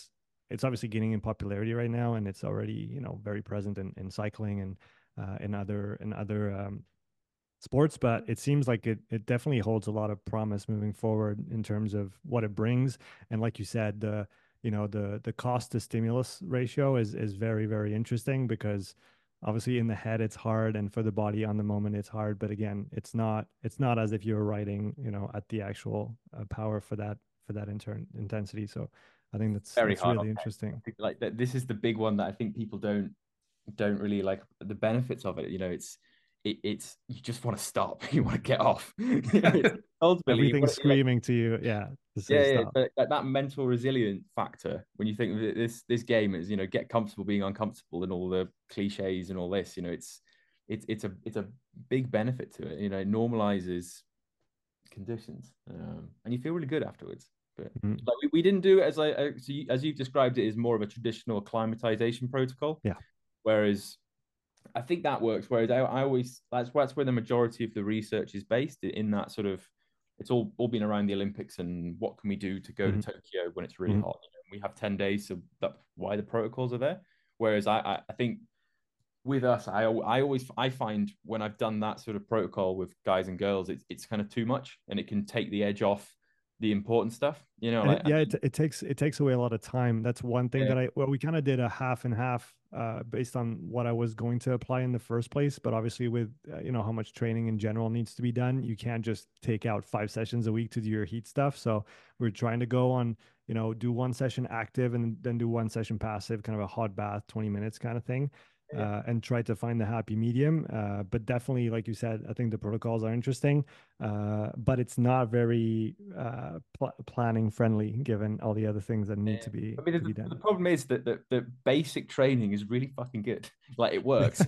it's obviously gaining in popularity right now, and it's already, you know, very present in, in cycling and uh, in other in other um, sports. But it seems like it it definitely holds a lot of promise moving forward in terms of what it brings. And like you said, the you know the the cost to stimulus ratio is is very very interesting, because obviously in the head it's hard, and for the body on the moment it's hard. But again, it's not it's not as if you're riding, you know, at the actual uh, power for that for that intern intensity. So I think that's Very that's hard on really pain. I interesting. think, like that, this is the big one that I think people don't don't really like the benefits of it. You know, it's it, it's you just want to stop. You want to get off. It's ultimately, you Everything's want to, like, screaming to you, yeah, to say yeah, yeah, stop. but that, that mental resilient factor when you think of it, this this game is, you know, get comfortable being uncomfortable and all the cliches and all this. You know, it's it's it's a it's a big benefit to it. You know, it normalizes conditions, um, and you feel really good afterwards. But Mhm. like we, we didn't do it as I as, you, as you've described it, as more of a traditional acclimatization protocol. Yeah. Whereas I think that works. Whereas I, I always that's that's where the majority of the research is based, in that sort of, it's all all been around the Olympics and what can we do to go to Mhm. Tokyo when it's really Mhm. hot. You know, we have ten days, so that's why the protocols are there. Whereas I I, I think with us, I I always I find when I've done that sort of protocol with guys and girls, it's it's kind of too much, and it can take the edge off the important stuff. You know, And like it, I yeah, it, mean, it takes it takes away a lot of time. That's one thing yeah, that I well, we kind of did a half and half uh, based on what I was going to apply in the first place. But obviously, with uh, you know how much training in general needs to be done, you can't just take out five sessions a week to do your heat stuff. So we're trying to go on, you know, do one session active and then do one session passive, kind of a hot bath, twenty minutes kind of thing. yeah. Uh, and try to find the happy medium. Uh, but definitely, like you said, I think the protocols are interesting, uh, but it's not very uh, pl- planning friendly given all the other things that need Yeah. to be I mean, to be the, the done. problem is that the, the basic training is really fucking good. Like it works.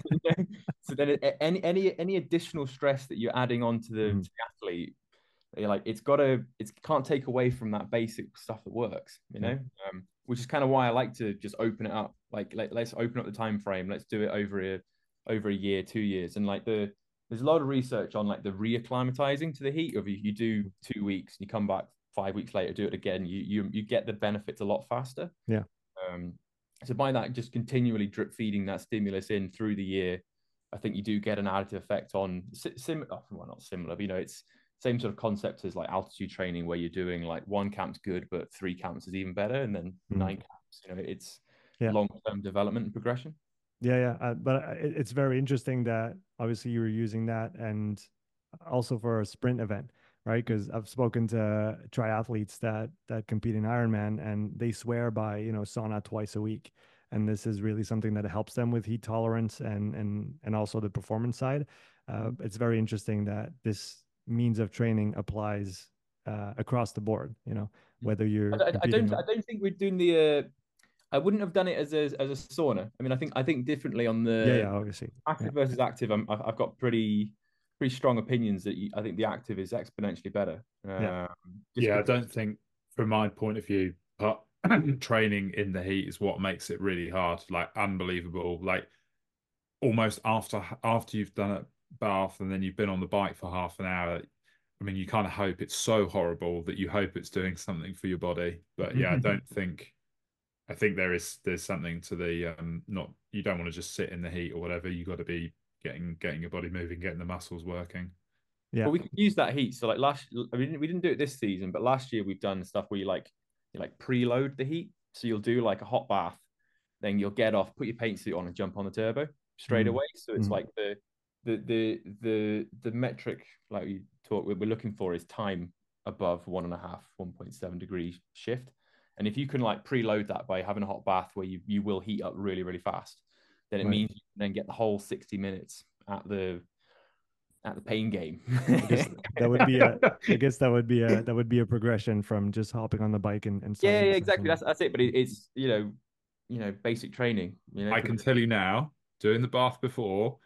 So then it, any any any additional stress that you're adding on to the, to Mhm. the athlete, you're like it's got to it can't take away from that basic stuff that works. You Yeah. know, um, which is kind of why I like to just open it up. Like let, let's open up the time frame. Let's do it over a over a year, two years, and like the there's a lot of research on like the reacclimatizing to the heat. Of you, you do two weeks and you come back five weeks later, do it again. You you you get the benefits a lot faster. Yeah. Um, so by that, just continually drip feeding that stimulus in through the year, I think you do get an additive effect on sim. Oh, well, not similar, but you know, it's same sort of concept as like altitude training, where you're doing like one camp's good, but three camps is even better, and then Mhm. nine camps. You know, it's Yeah. long term development and progression. Yeah. Yeah. Uh, but uh, it, it's very interesting that obviously you were using that, and also for a sprint event, right? Because I've spoken to triathletes that that compete in Ironman, and they swear by, you know, sauna twice a week. And this is really something that helps them with heat tolerance and and and also the performance side. Uh, it's very interesting that this means of training applies uh, across the board. You know, whether you're I, I competing don't. I on. don't think we're doing the. Uh, I wouldn't have done it as a as a sauna. I mean, I think I think differently on Yeah, the yeah, obviously. Yeah. active versus active. I'm, I've got pretty pretty strong opinions that you, I think the active is exponentially better. Yeah. Um, just Yeah, I because. don't think, from my point of view, but training in the heat is what makes it really hard. Like unbelievable. Like almost after after you've done a bath and then you've been on the bike for half an hour. I mean, you kind of hope it's so horrible that you hope it's doing something for your body. But yeah, I don't think. I think there is there's something to the um not you don't want to just sit in the heat or whatever. You got to be getting getting your body moving, getting the muscles working. Yeah. But we can use that heat. So like last, I mean, we didn't do it this season, but last year we've done stuff where you like you like preload the heat. So you'll do like a hot bath, then you'll get off, put your paint suit on, and jump on the turbo straight Mm. away. So it's Mm. like the the the the the metric like we talk we're looking for is time above one and a half, one point seven degree shift. And if you can like preload that by having a hot bath where you, you will heat up really, really fast, then it Right. means you can then get the whole sixty minutes at the at the pain game. I guess that would be a I guess that would be a that would be a progression from just hopping on the bike and, and Yeah, starting yeah, the exactly. session. That's that's it. But it, it's you know, you know, basic training. You know, I can progression. tell you now, doing the bath before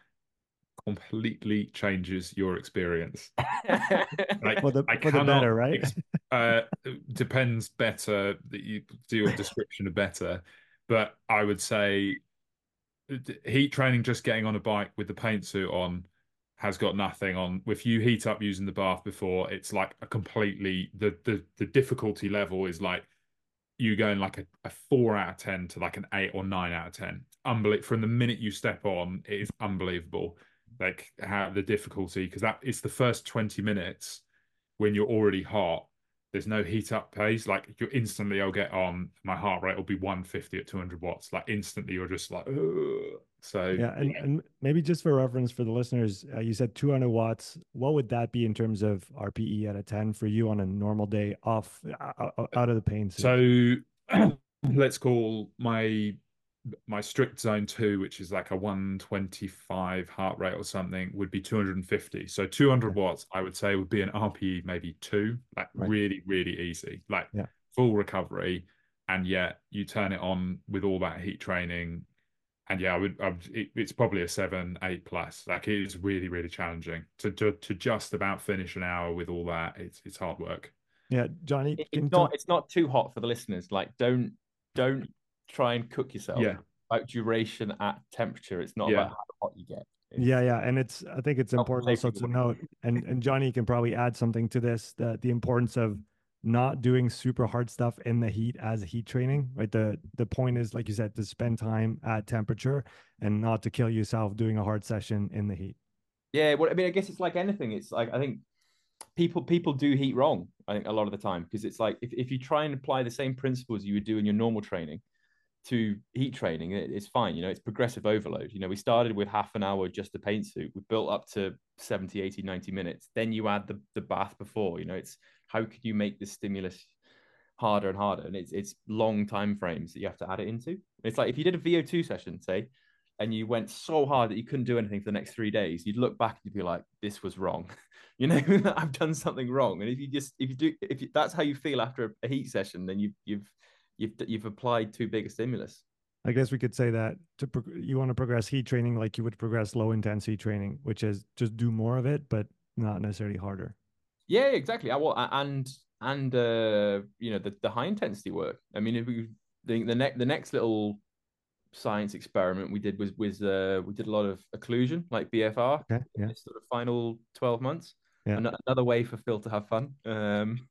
completely changes your experience. Like For the I for the better, cannot right? ex uh depends better that you do your description of better, but I would say heat training, just getting on a bike with the paint suit on, has got nothing on. If you heat up using the bath before, it's like a completely the the the difficulty level is like you go in like a, a four out of ten to like an eight or nine out of ten. Unbelievable. From the minute you step on, it is unbelievable. Like how the difficulty, because that it's the first twenty minutes when you're already hot. There's no heat up phase. Like you're instantly, I'll get on, my heart rate will be one fifty at two hundred watts. Like instantly, you're just like, ugh. So yeah, and, and maybe just for reference for the listeners, uh, you said two hundred watts. What would that be in terms of R P E out of ten for you on a normal day off uh, out of the pain suit? So let's call my my strict zone two, which is like a one twenty-five heart rate or something, would be two hundred fifty. So two hundred Okay. watts, I would say, would be an R P E maybe two, like Right. really, really easy, like Yeah. full recovery. And yet you turn it on with all that heat training. And yeah, I would, I would it, it's probably a seven, eight plus. Like it is really, really challenging to, to to just about finish an hour with all that. It's it's hard work. Yeah, Johnny, It- can you it's not talk? it's not too hot for the listeners. Like, don't don't try and cook yourself. Yeah. About duration at temperature. It's not Yeah. about how hot you get. It's Yeah, yeah, and it's I think it's health and important also safety to work. note, and and Johnny can probably add something to this, that the importance of not doing super hard stuff in the heat as heat training, right? The the point is, like you said, to spend time at temperature and not to kill yourself doing a hard session in the heat. Yeah, well, I mean, I guess it's like anything. It's like I think people people do heat wrong, I think, a lot of the time, because it's like if, if you try and apply the same principles you would do in your normal training to heat training, it, it's fine. You know, it's progressive overload. You know, we started with half an hour just the paint suit. We built up to seventy, eighty, ninety minutes. Then you add the, the bath before. You know, it's how could you make this stimulus harder and harder? And it's it's long time frames that you have to add it into. It's like if you did a V O two session, say, and you went so hard that you couldn't do anything for the next three days, you'd look back and you'd be like, this was wrong. You know, I've done something wrong. And if you just, if you do, if you, that's how you feel after a heat session, then you've, you've, you've, you've applied too big a stimulus. I guess we could say that to pro- you want to progress heat training like you would progress low intensity training, which is just do more of it, but not necessarily harder. Yeah, exactly. I will, and, and, uh, you know, the, the high intensity work. I mean, if we, the, the next, the next little science experiment we did was was uh, we did a lot of occlusion, like B F R. Okay, yeah. In this sort of final twelve months. Yeah. An- another way for Phil to have fun. Um,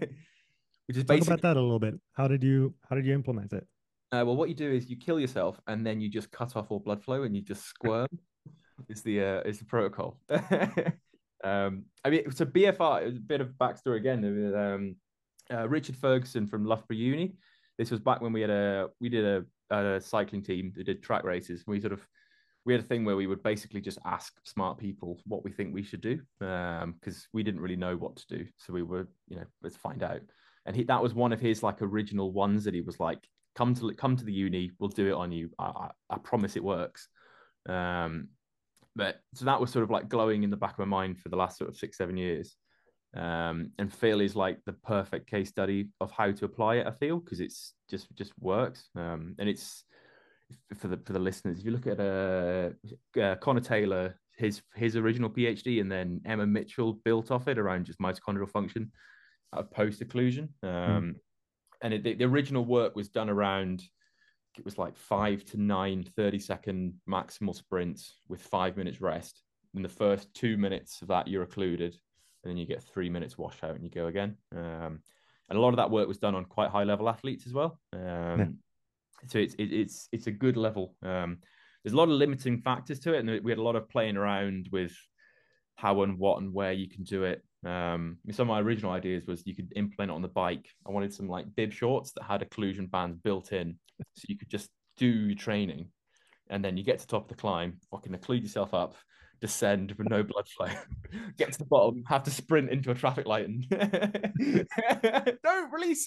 which is Talk basically about that a little bit. How did you how did you implement it? uh, well, what you do is you kill yourself and then you just cut off all blood flow and you just squirm. Is the uh, is the protocol. um, I mean, so B F R is a bit of backstory again. Um, uh, Richard Ferguson from Loughborough Uni. This was back when we had a we did a a cycling team that did track races. We sort of we had a thing where we would basically just ask smart people what we think we should do, um, because we didn't really know what to do. So we were, you know, let's find out. And he, that was one of his like original ones that he was like, come to come to the uni, we'll do it on you. I, I, I promise it works. Um, but so that was sort of like glowing in the back of my mind for the last sort of six, seven years. Um, and Phil is like the perfect case study of how to apply it, I feel, because it's just just works. Um, and it's for the for the listeners, if you look at uh, uh Connor Taylor, his his original PhD, and then Emma Mitchell built off it around just mitochondrial function of post occlusion. Um, mm. And it, the, the original work was done around, it was like five to nine thirty second maximal sprints with five minutes rest. In the first two minutes of that, you're occluded. And then you get three minutes washout and you go again. Um, and a lot of that work was done on quite high level athletes as well. Um, yeah. So it's it, it's it's a good level. Um, there's a lot of limiting factors to it, and we had a lot of playing around with how and what and where you can do it. Um, some of my original ideas was you could implement it on the bike. I wanted some like bib shorts that had occlusion bands built in, so you could just do your training, and then you get to the top of the climb, fucking occlude yourself up, descend with no blood flow, get to the bottom, have to sprint into a traffic light and don't release.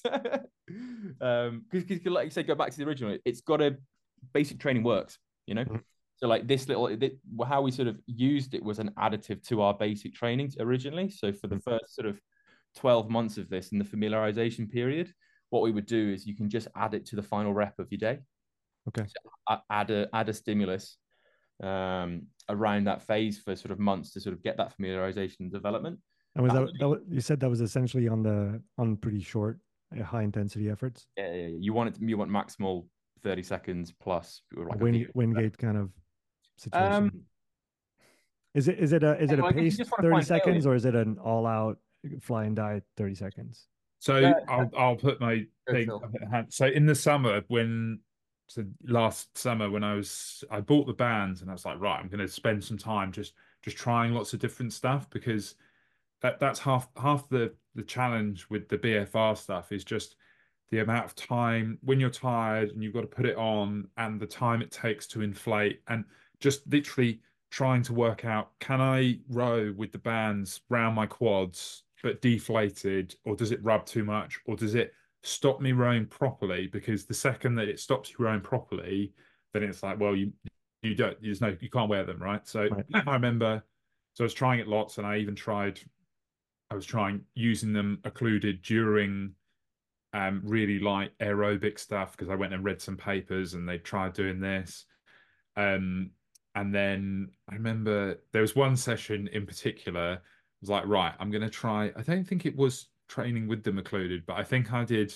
um, because like you said, go back to the original. It's got a basic training works, you know. Mm-hmm. So like this little, it, how we sort of used it was an additive to our basic training originally. So for the first sort of twelve months of this in the familiarization period, what we would do is you can just add it to the final rep of your day. Okay. So add a add a stimulus um around that phase for sort of months to sort of get that familiarization and development. And was that, that, that was, you said that was essentially on the on pretty short uh, high intensity efforts? Yeah, yeah, yeah. You want it you want maximal thirty seconds plus like Win, Wingate kind of situation. Um is it is it a is it well, a pace thirty seconds or is it an all out fly and die thirty seconds? So Yeah, I'll I'll put my go thing. Phil. So in the summer when so last summer when I was I bought the bands and I was like, right, I'm going to spend some time just just trying lots of different stuff because that that's half half the the challenge with the B F R stuff is just the amount of time when you're tired and you've got to put it on and the time it takes to inflate and just literally trying to work out, can I row with the bands round my quads but deflated, or does it rub too much, or does it stop me rowing properly? Because the second that it stops you rowing properly, then it's like, well, you you don't there's no you can't wear them, right? So Right. I remember so I was trying it lots and I even tried I was trying using them occluded during um, really light aerobic stuff because I went and read some papers and they tried doing this. Um, and then I remember there was one session in particular. I was like, right, I'm going to try. I don't think it was training with them occluded, but I think I did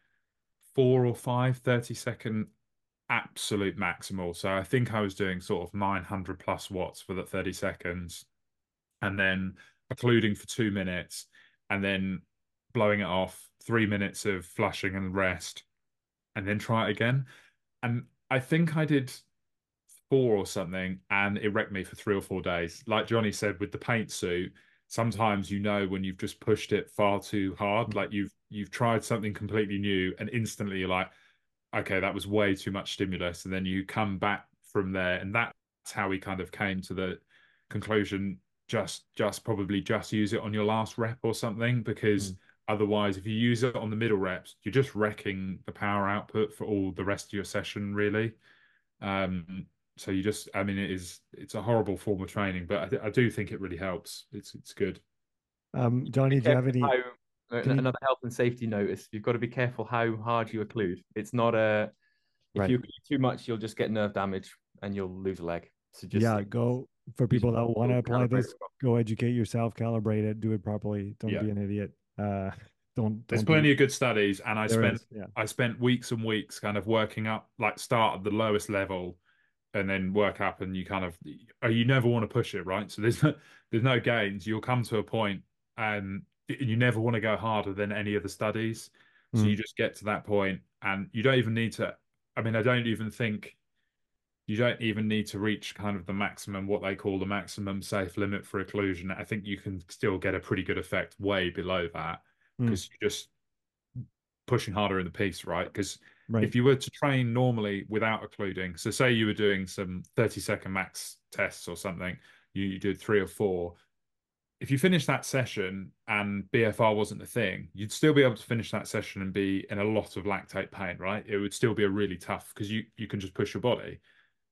four or five thirty second absolute maximal. So I think I was doing sort of nine hundred plus watts for the thirty seconds and then occluding for two minutes and then blowing it off, three minutes of flushing and rest, and then try it again. And I think I did four or something, and it wrecked me for three or four days. Like Johnny said, with the paint suit, sometimes you know when you've just pushed it far too hard, like you've you've tried something completely new, and instantly you're like, okay, that was way too much stimulus, and then you come back from there, and that's how we kind of came to the conclusion. Just, just probably just use it on your last rep or something, because Mm. otherwise, if you use it on the middle reps, you're just wrecking the power output for all the rest of your session, really. Um, so you just, I mean, it is, it's a horrible form of training, but I, I do think it really helps. It's, it's good. Um, Be Johnny, do you have careful any? how, Can you? another health and safety notice. You've got to be careful how hard you occlude. It's not a, if Right. you occlude too much, you'll just get nerve damage and you'll lose a leg. So just Yeah, go for use people that want to apply calibrate this. it. Go educate yourself, calibrate it, do it properly. Don't Yeah. be an idiot. Uh, don't There's don't do. plenty of good studies, and I There spent is, yeah. I spent weeks and weeks kind of working up, like start at the lowest level, and then work up, and you kind of you never want to push it, right? So there's no, there's no gains. You'll come to a point, and you never want to go harder than any of the studies. So Mm. you just get to that point, and you don't even need to. I mean, I don't even think you don't even need to reach kind of the maximum, what they call the maximum safe limit for occlusion. I think you can still get a pretty good effect way below that Mm. because you're just pushing harder in the piece, right? Because Right. if you were to train normally without occluding, so say you were doing some thirty second max tests or something, you, you did three or four. If you finish that session and B F R wasn't a thing, you'd still be able to finish that session and be in a lot of lactate pain, right? It would still be a really tough because you you can just push your body.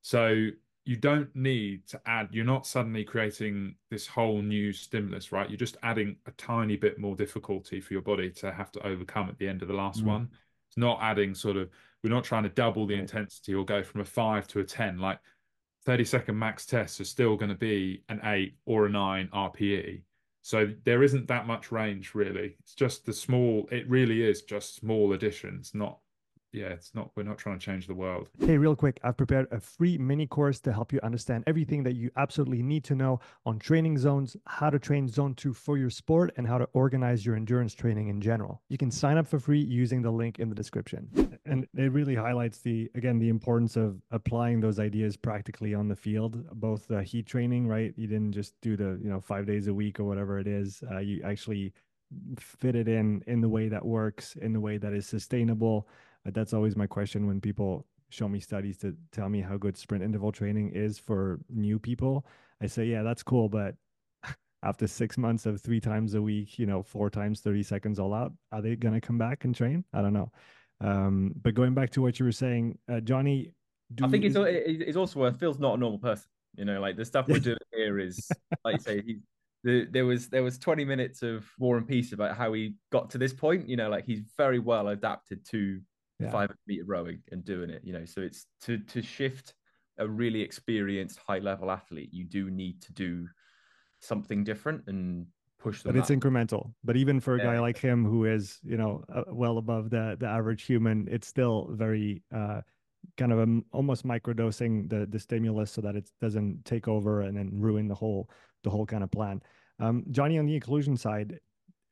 So you don't need to add, you're not suddenly creating this whole new stimulus, right? You're just adding a tiny bit more difficulty for your body to have to overcome at the end of the last Mm. one. It's not adding sort of, we're not trying to double the Right. intensity or go from a five to a ten. Like thirty second max tests are still going to be an eight or a nine R P E. So there isn't that much range really. It's just the small, it really is just small additions, not yeah, it's not, we're not trying to change the world. Hey, real quick, I've prepared a free mini course to help you understand everything that you absolutely need to know on training zones, how to train zone two for your sport, and how to organize your endurance training in general. You can sign up for free using the link in the description. And it really highlights the, again, the importance of applying those ideas practically on the field, both the heat training, right? You didn't just do the, you know, five days a week or whatever it is. Uh, you actually fit it in in the way that works, in the way that is sustainable. Uh, that's always my question when people show me studies to tell me how good sprint interval training is for new people. I say, yeah, that's cool, but after six months of three times a week, you know, four times thirty seconds all out, are they going to come back and train? I don't know. Um, but going back to what you were saying, uh, Johnny, do I think it's is, it's also where Phil's not a normal person. You know, like the stuff we're doing here is, like you say, he, the, there was there was twenty minutes of War and Peace about how he got to this point. You know, like he's very well adapted to yeah. five meter rowing and doing it. You know, so it's to to shift a really experienced high level athlete, you do need to do something different and push them. But it's that incremental. But even for a guy yeah. like him who is, you know, uh, well above the the average human, it's still very uh, kind of a, almost microdosing the the stimulus so that it doesn't take over and then ruin the whole the whole kind of plan. Um, Johnny, on the occlusion side,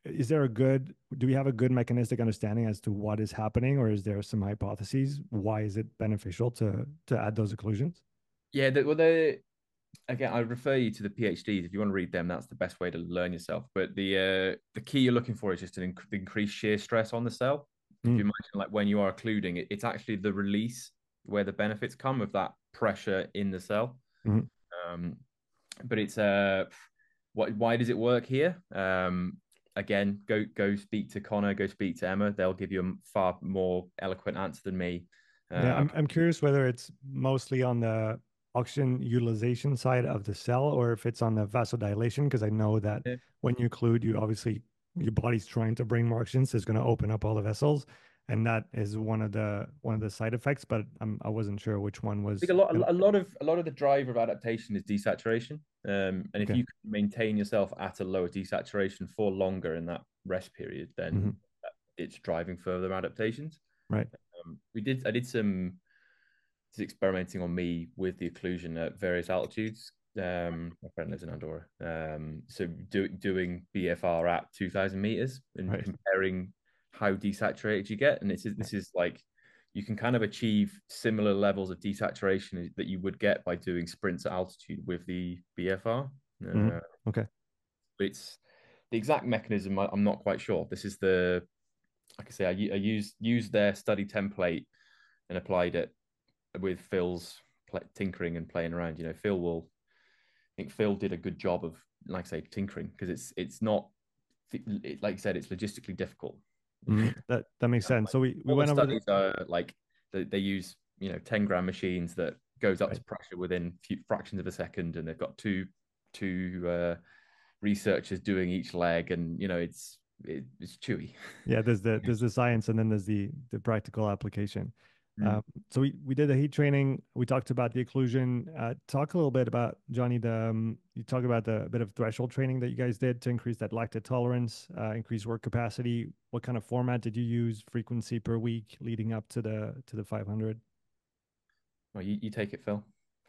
is there a good, do we have a good mechanistic understanding as to what is happening, or is there some hypotheses? Why is it beneficial to to add those occlusions? Yeah, the, well, the again, I refer you to the PhDs if you want to read them. That's the best way to learn yourself. But the uh, the key you're looking for is just an inc- increased shear stress on the cell. If Mm. you imagine, like when you are occluding, it, it's actually the release where the benefits come of that pressure in the cell. Mhm. Um, but it's uh, what why does it work here? Um, again, go go speak to Connor, go speak to Emma. They'll give you a far more eloquent answer than me. Yeah, Um, I'm I'm curious whether it's mostly on the oxygen utilization side of the cell or if it's on the vasodilation, because I know that yeah. when you occlude, you obviously your body's trying to bring more oxygen, so it's going to open up all the vessels, and that is one of the one of the side effects. But I'm I wasn't sure which one I think was a lot, gonna, a lot of, a lot of the driver of adaptation is desaturation. Um, and if okay. you can maintain yourself at a lower desaturation for longer in that rest period, then Hmm. it's driving further adaptations. Right. Um, we did, I did some experimenting on me with the occlusion at various altitudes. Um, my friend lives in Andorra. Um, so do, doing B F R at two thousand meters and Right. comparing how desaturated you get. And this is, this is like, you can kind of achieve similar levels of desaturation that you would get by doing sprints at altitude with the B F R. Hmm. Uh, Okay. but it's the exact mechanism. I, I'm not quite sure. This is the, like I say, I, I used used their study template and applied it with Phil's tinkering and playing around. You know, Phil will. I think Phil did a good job of, like I say, tinkering because it's it's not, it, like you said, it's logistically difficult. Hmm. That that makes sense. So we we All the went over the studies are like they, they use you know ten gram machines that goes up right. to pressure within few fractions of a second, and they've got two two uh, researchers doing each leg, and you know it's it, it's chewy. Yeah, there's the there's the science and then there's the the practical application. Mm. Um, so we we did the heat training. We talked about the occlusion. Uh, talk a little bit about Johnny. The um, you talk about the bit of threshold training that you guys did to increase that lactate tolerance, uh, increase work capacity. What kind of format did you use? Frequency per week leading up to the to the five hundred. Well, you, you take it, Phil.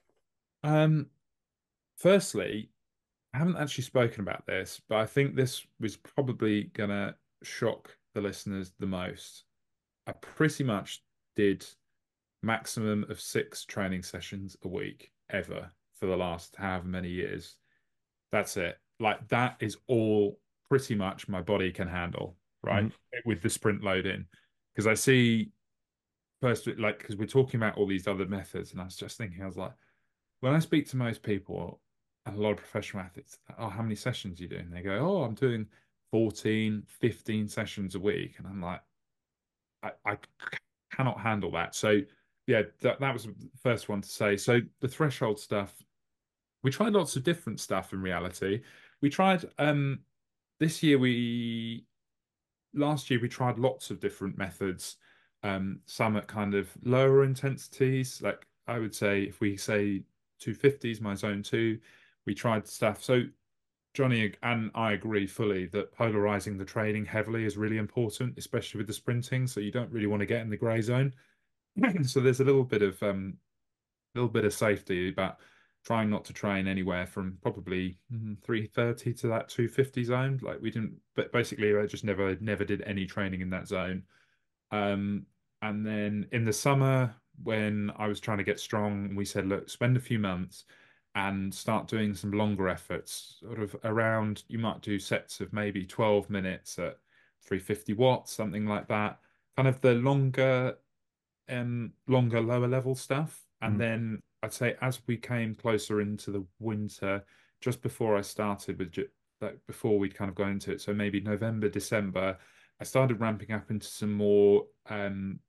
Um, firstly, I haven't actually spoken about this, but I think this was probably gonna shock the listeners the most. I pretty much did maximum of six training sessions a week ever for the last however many years. That's it. Like that is all pretty much my body can handle, right? Mm-hmm. With the sprint load in. Because I see first, like, because we're talking about all these other methods, and I was just thinking, I was like, when I speak to most people, and a lot of professional athletes, oh, how many sessions are you doing? They go, oh, I'm doing fourteen, fifteen sessions a week. And I'm like, I, I cannot handle that. So yeah, that, that was the first one to say. So the threshold stuff, we tried lots of different stuff in reality. We tried um this year we last year we tried lots of different methods. Um, some at kind of lower intensities, like I would say if we say two fifties, my zone two, we tried stuff. So Johnny and I agree fully that polarizing the training heavily is really important, especially with the sprinting. So you don't really want to get in the grey zone. So there's a little bit of um, little bit of safety about trying not to train anywhere from probably three thirty to that two fifty zone. Like we didn't, but basically I just never never did any training in that zone. Um, and then in the summer when I was trying to get strong, we said, look, spend a few months and start doing some longer efforts, sort of around, you might do sets of maybe twelve minutes at three fifty watts, something like that. Kind of the longer um longer lower level stuff. And Mm-hmm. then I'd say as we came closer into the winter, just before I started with like before we'd kind of gone into it, so maybe November, December, I started ramping up into some more um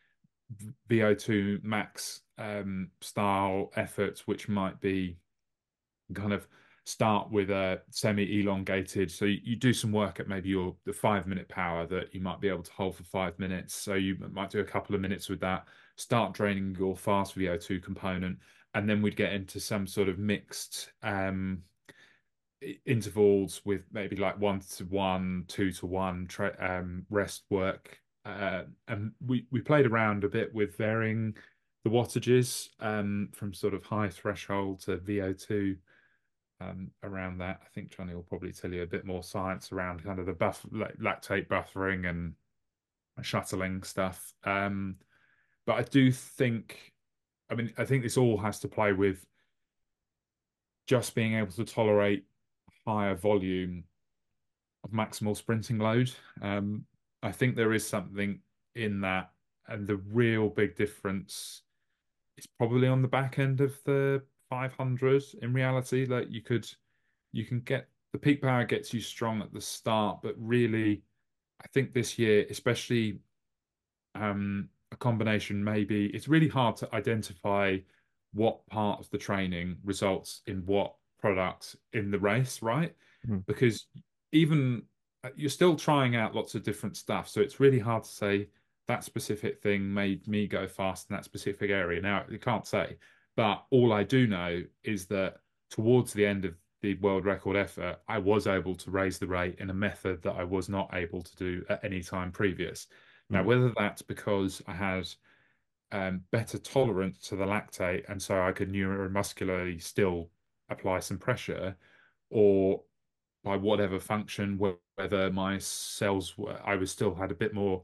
V O two max um style efforts, which might be kind of start with a semi-elongated. So you, you do some work at maybe your the five minute power that you might be able to hold for five minutes. So you might do a couple of minutes with that, start draining your fast V O two component, and then we'd get into some sort of mixed um intervals with maybe like one to one, two to one um, rest work. Uh, and we, we played around a bit with varying the wattages um, from sort of high threshold to V O two um, around that. I think Johnny will probably tell you a bit more science around kind of the buff lactate buffering and shuttling stuff. Um, but I do think, I mean, I think this all has to play with just being able to tolerate higher volume of maximal sprinting load. Um, I think there is something in that, and the real big difference is probably on the back end of the five hundred. In reality, like you could, you can get the peak power gets you strong at the start, but really, I think this year, especially um, a combination, maybe it's really hard to identify what part of the training results in what product in the race, right? Mm. Because even uh, you're still trying out lots of different stuff, so it's really hard to say that specific thing made me go fast in that specific area. Now, you can't say, but all I do know is that towards the end of the world record effort, I was able to raise the rate in a method that I was not able to do at any time previous. Now, Mm. whether that's because I had um, better tolerance to the lactate, and so I could neuromuscularly still apply some pressure, or by whatever function, whether my cells were, I was still had a bit more,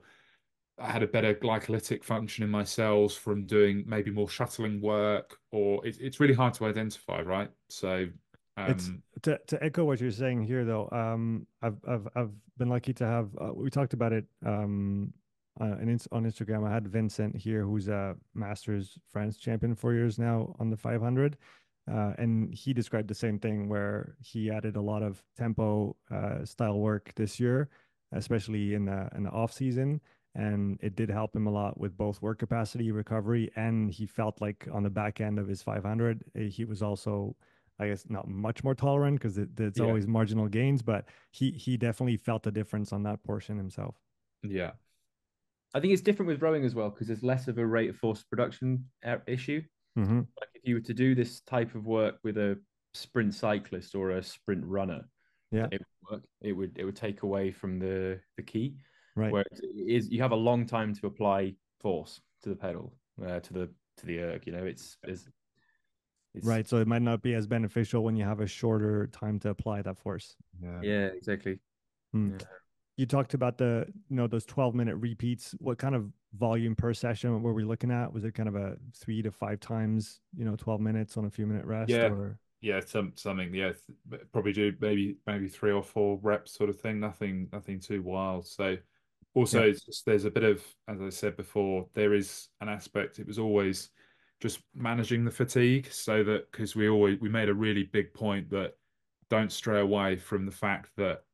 I had a better glycolytic function in my cells from doing maybe more shuttling work, or it, it's really hard to identify, right? So, It's um, to to echo what you're saying here, though. Um, I've I've I've been lucky to have. Uh, we talked about it. Um, uh, and it's on Instagram. I had Vincent here, who's a Masters France champion for years now on the five hundred, uh, and he described the same thing where he added a lot of tempo uh, style work this year, especially in the in the off season, and it did help him a lot with both work capacity, recovery, and he felt like on the back end of his five hundred, eh, he was also, I guess, not much more tolerant because it, it's yeah, always marginal gains, but he he definitely felt the difference on that portion himself. yeah, I think it's different with rowing as well because there's less of a rate of force production uh, issue. Mm-hmm. Like if you were to do this type of work with a sprint cyclist or a sprint runner, Yeah, it would work. It would it would take away from the the key. right. Where it is you have a long time to apply force to the pedal, uh, to the to the erg. You know, it's it's it's Right. So it might not be as beneficial when you have a shorter time to apply that force. yeah. yeah, exactly. Hmm. Yeah. You talked about the, you know, those twelve minute repeats. What kind of volume per session were we looking at? Was it kind of a three to five times, you know, twelve minutes on a few minute rest, Yeah, or? yeah, some something. Yeah, th- probably do maybe maybe three or four reps sort of thing. Nothing, nothing too wild. So, Yeah. also, it's just, there's a bit of, as I said before, there is an aspect. It was always just managing the fatigue, so that because we always we made a really big point that don't stray away from the fact that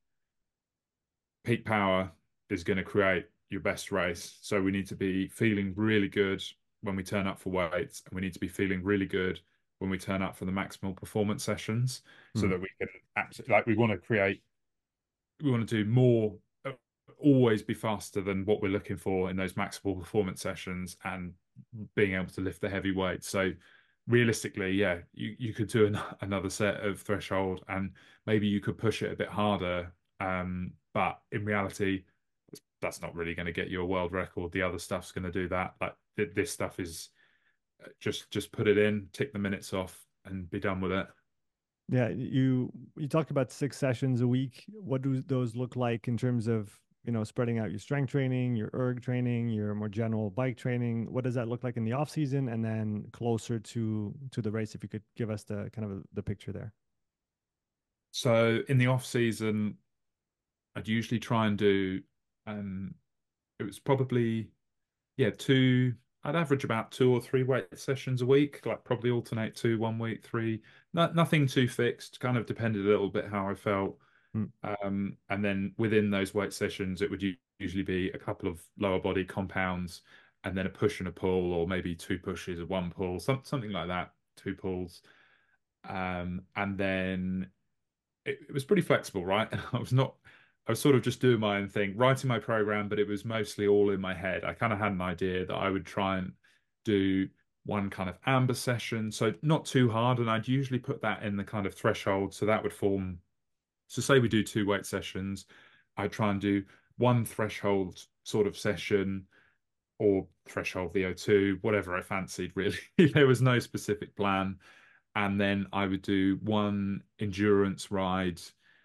peak power is going to create your best race. So we need to be feeling really good when we turn up for weights, and we need to be feeling really good when we turn up for the maximal performance sessions, so Hmm. that we can actually, like, we want to create, we want to do more, uh, always be faster than what we're looking for in those maximal performance sessions, and being able to lift the heavy weights. So realistically, yeah, you, you could do an, another set of threshold, and maybe you could push it a bit harder. Um, but in reality, that's not really going to get you a world record. The other stuff's going to do that. Like th this stuff is uh, just just put it in, tick the minutes off, and be done with it. Yeah. You you talked about six sessions a week. What do those look like in terms of, you know, spreading out your strength training, your erg training, your more general bike training? What does that look like in the off season and then closer to to the race? If you could give us the kind of the picture there. So in the off season, I'd usually try and do um it was probably, yeah, two, I'd average about two or three weight sessions a week, like probably alternate two one week, three. Not nothing too fixed, kind of depended a little bit how I felt. Mm. Um, and then within those weight sessions, it would u- usually be a couple of lower body compounds, and then a push and a pull, or maybe two pushes and one pull, some, something like that, two pulls. Um, and then it, it was pretty flexible, right? I was not, I was sort of just doing my own thing, writing my program, but it was mostly all in my head. I kind of had an idea that I would try and do one kind of amber session, so not too hard, and I'd usually put that in the kind of threshold, so that would form. So say we do two weight sessions, I try and do one threshold sort of session, or threshold V O two, whatever I fancied, really. There was no specific plan. and then I would do one endurance ride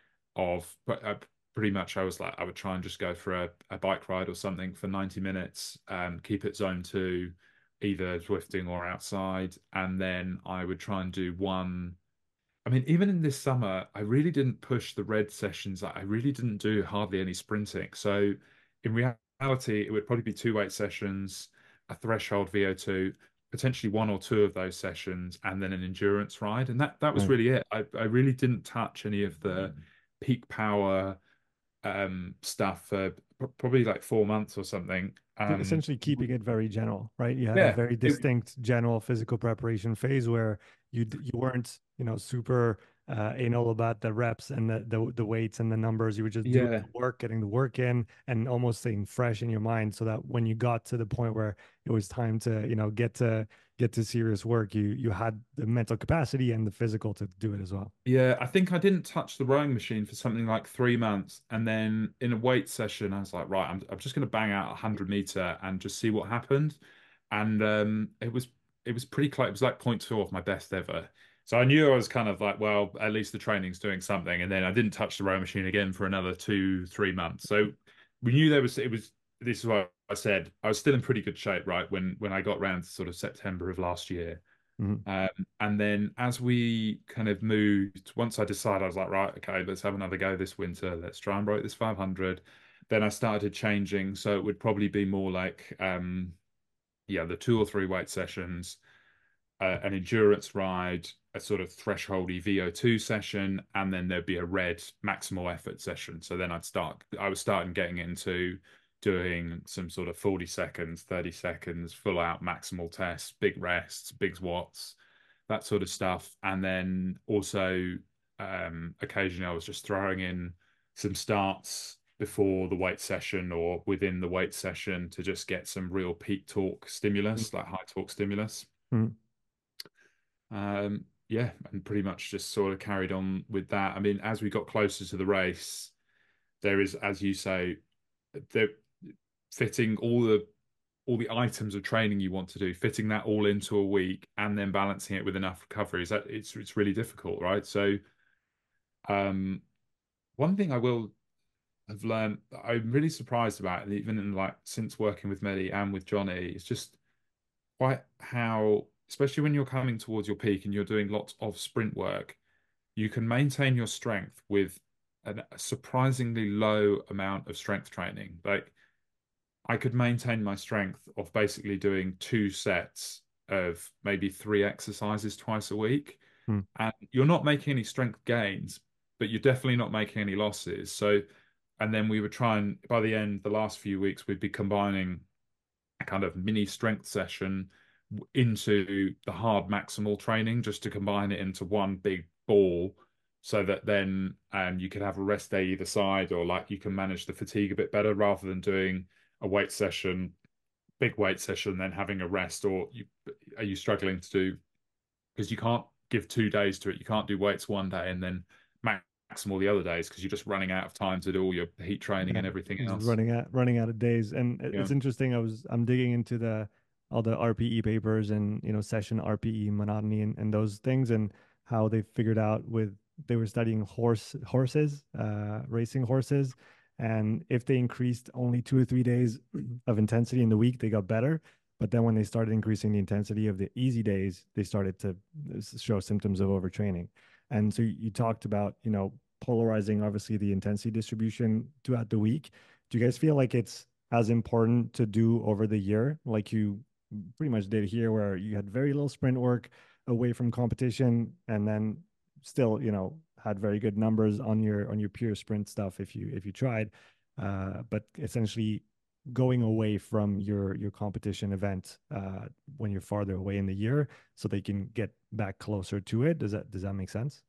of uh, pretty much I was like I would try and just go for a, a bike ride or something for ninety minutes, um, keep it zone two, either Zwifting or outside, and then I would try and do one. I mean, even in this summer, I really didn't push the red sessions. I really didn't do hardly any sprinting. So in reality, it would probably be two weight sessions, a threshold V O two, potentially one or two of those sessions, and then an endurance ride. And that that was Right. really it. I, I really didn't touch any of the peak power um stuff for probably like four months or something. So Um, essentially keeping it very general, right? You had a yeah, very it, distinct general physical preparation phase where you d- you weren't, you know, super uh, anal about the reps and the, the the weights and the numbers. You were just doing yeah. the work, getting the work in, and almost staying fresh in your mind, so that when you got to the point where it was time to, you know, get to get to serious work, you you had the mental capacity and the physical to do it as well. Yeah, I think I didn't touch the rowing machine for something like three months. And then in a weight session, I was like, right, I'm, I'm just going to bang out a hundred meter and just see what happened. And um, it was it was pretty close. It was like point two off my best ever. So I knew I was kind of like, well, at least the training's doing something. And then I didn't touch the rowing machine again for another two, three months. So we knew there was, it was, this is what I said. I was still in pretty good shape, right? When when I got around to sort of September of last year. Mhm. Um, and then as we kind of moved, once I decided, I was like, right, okay, let's have another go this winter. Let's try and break this five hundred. Then I started changing. So it would probably be more like, um, yeah, the two or three weight sessions, uh, an endurance ride, a sort of thresholdy V O two session, and then there'd be a red maximal effort session. So then I'd start, I was starting getting into doing some sort of forty seconds, thirty seconds, full out maximal tests, big rests, big squats, that sort of stuff. And then also, um, occasionally I was just throwing in some starts before the weight session or within the weight session to just get some real peak torque stimulus, like high torque stimulus. Mhm. Um, yeah, and pretty much just sort of carried on with that. I mean, as we got closer to the race, there is, as you say, they're fitting all the all the items of training you want to do, fitting that all into a week and then balancing it with enough recovery. Is that it's it's really difficult, right? So, um, one thing I will have learned, I'm really surprised about, even in like since working with Mehdi and with Johnny, is just quite how, especially when you're coming towards your peak and you're doing lots of sprint work, you can maintain your strength with an, a surprisingly low amount of strength training. Like I could maintain my strength of basically doing two sets of maybe three exercises twice a week. Mhm. And you're not making any strength gains, but you're definitely not making any losses. So, and then we would try and by the end, the last few weeks, we'd be combining a kind of mini strength session into the hard maximal training just to combine it into one big ball so that then um, you could have a rest day either side, or like you can manage the fatigue a bit better rather than doing a weight session, big weight session, then having a rest. Or you are you struggling to do, because you can't give two days to it. You can't do weights one day and then maximal the other days because you're just running out of time to do all your heat training Yeah, and everything just else. running out running out of days. And it- Yeah. it's interesting. I was I'm digging into the all the R P E papers and, you know, session R P E monotony and, and those things, and how they figured out with they were studying horse horses, uh, racing horses, and if they increased only two or three days of intensity in the week, they got better. But then when they started increasing the intensity of the easy days, they started to s- show symptoms of overtraining. And so you talked about, you know, polarizing obviously the intensity distribution throughout the week. Do you guys feel like it's as important to do over the year, like you pretty much did here, where you had very little sprint work away from competition, and then still, you know, had very good numbers on your on your pure sprint stuff if you if you tried, uh, but essentially going away from your your competition event uh, when you're farther away in the year, so they can get back closer to it. Does that does that make sense?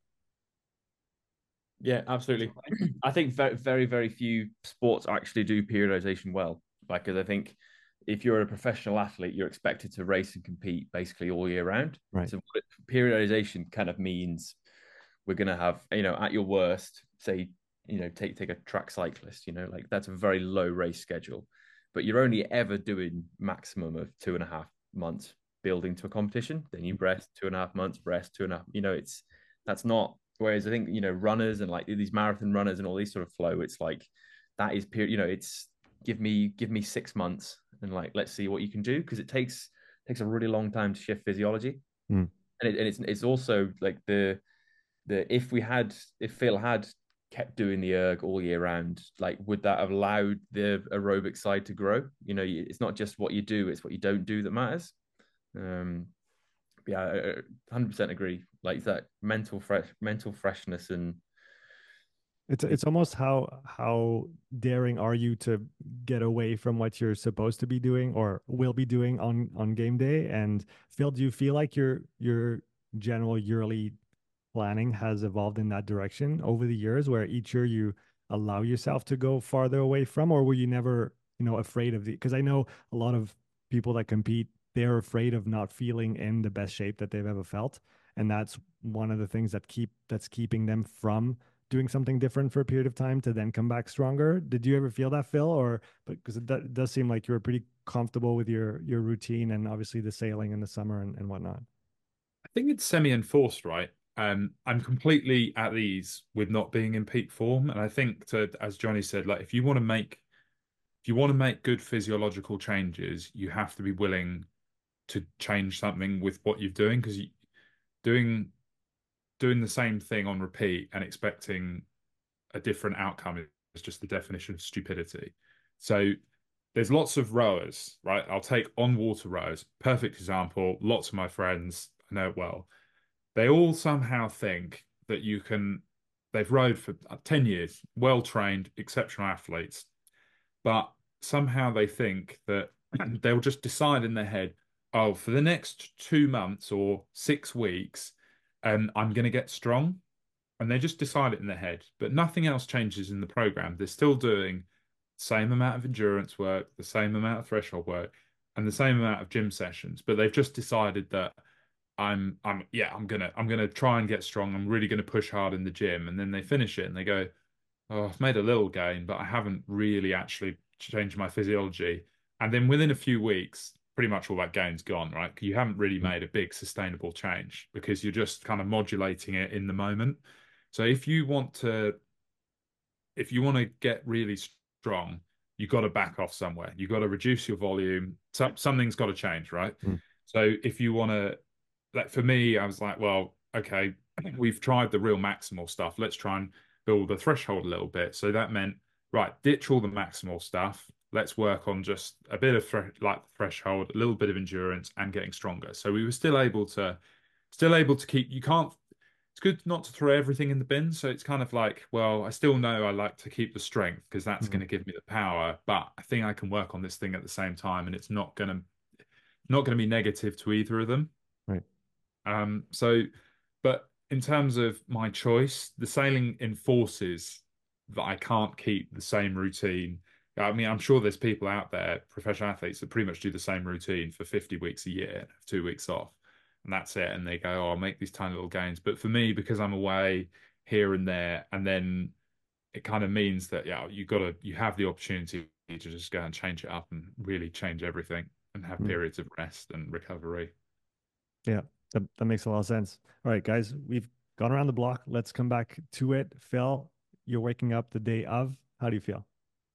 Yeah, absolutely. I think very, very, very few sports actually do periodization well. Like, because I think if you're a professional athlete, you're expected to race and compete basically all year round. Right. So what it- periodization kind of means we're going to have, you know, at your worst, say, you know, take take a track cyclist, you know, like that's a very low race schedule, but you're only ever doing maximum of two and a half months building to a competition. Then you rest two and a half months, rest two and a half. You know, it's that's not. Whereas I think, you know, runners and like these marathon runners and all these sort of flow, it's like that is period. You know, it's give me give me six months and like let's see what you can do, because it takes takes a really long time to shift physiology. Mm. And, it, and it's it's also like the the if we had if Phil had kept doing the erg all year round, like would that have allowed the aerobic side to grow? You know, it's not just what you do, it's what you don't do that matters. Um, yeah, I one hundred percent agree. Like that mental fresh mental freshness and It's it's almost how how daring are you to get away from what you're supposed to be doing or will be doing on on game day? And Phil, do you feel like your your general yearly planning has evolved in that direction over the years, where each year you allow yourself to go farther away from, or were you never, you know, afraid of the? Because I know a lot of people that compete, they're afraid of not feeling in the best shape that they've ever felt, and that's one of the things that keep that's keeping them from doing something different for a period of time to then come back stronger. Did you ever feel that, Phil? Or because it, it does seem like you were pretty comfortable with your your routine and obviously the sailing in the summer and, and whatnot. I think it's semi-enforced, right? Um, I'm completely at ease with not being in peak form, and I think to, as Johnny said, like if you want to make if you want to make good physiological changes, you have to be willing to change something with what you're doing, because you, doing doing the same thing on repeat and expecting a different outcome is just the definition of stupidity. So there's lots of rowers, right? I'll take on water rowers, perfect example. Lots of my friends, I know it well. They all somehow think that you can, they've rowed for ten years, well trained, exceptional athletes, but somehow they think that they'll just decide in their head, oh, for the next two months or six weeks, um, I'm going to get strong. And they just decide it in their head, but nothing else changes in the program. They're still doing the same amount of endurance work, the same amount of threshold work, and the same amount of gym sessions. But they've just decided that I'm, I'm, yeah, I'm gonna, I'm gonna try and get strong. I'm really gonna push hard in the gym, and then they finish it and they go, oh, I've made a little gain, but I haven't really actually changed my physiology. And then within a few weeks, pretty much all that gain's gone, right? You haven't really made a big sustainable change because you're just kind of modulating it in the moment. So if you want to, if you want to get really strong, you got to back off somewhere. You got to reduce your volume. So, something's got to change, right? Mm. So if you want to, like for me, I was like, well, okay, we've tried the real maximal stuff. Let's try and build the threshold a little bit. So that meant, right, ditch all the maximal stuff. Let's work on just a bit of thre like threshold, a little bit of endurance, and getting stronger. So we were still able to, still able to keep. You can't. It's good not to throw everything in the bin. So it's kind of like, well, I still know I like to keep the strength because that's Mm-hmm. going to give me the power. But I think I can work on this thing at the same time, and it's not going to not going to be negative to either of them. Right. Um. So, but in terms of my choice, the sailing enforces that I can't keep the same routine. I mean, I'm sure there's people out there, professional athletes, that pretty much do the same routine for fifty weeks a year, two weeks off, and that's it. And they go, oh, I'll make these tiny little gains. But for me, because I'm away here and there, and then it kind of means that, yeah, you got to, you have the opportunity to just go and change it up and really change everything and have Mm. periods of rest and recovery. Yeah, that, that makes a lot of sense. All right, guys, we've gone around the block. Let's come back to it. Phil, you're waking up the day of. How do you feel?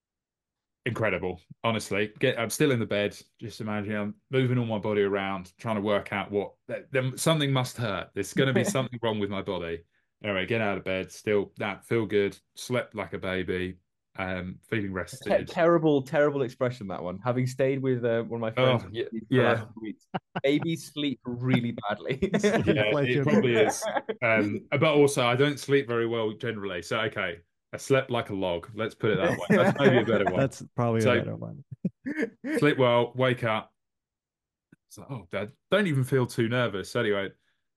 Incredible, honestly. Get, I'm still in the bed. Just imagine I'm moving all my body around, trying to work out what. Then something must hurt. There's going to be something wrong with my body. Anyway, get out of bed. Still, that feel good. Slept like a baby. Um, feeling rested. Te terrible, terrible expression, that one. Having stayed with uh, one of my friends Oh, yeah, for the yeah. last few weeks, babies sleep really badly. Yeah, like it a- probably is. Um, but also, I don't sleep very well generally. So, okay, I slept like a log. Let's put it that way. That's maybe a better one. That's probably So, a better one. sleep well, wake up. It's like, oh, Dad, don't even feel too nervous. Anyway,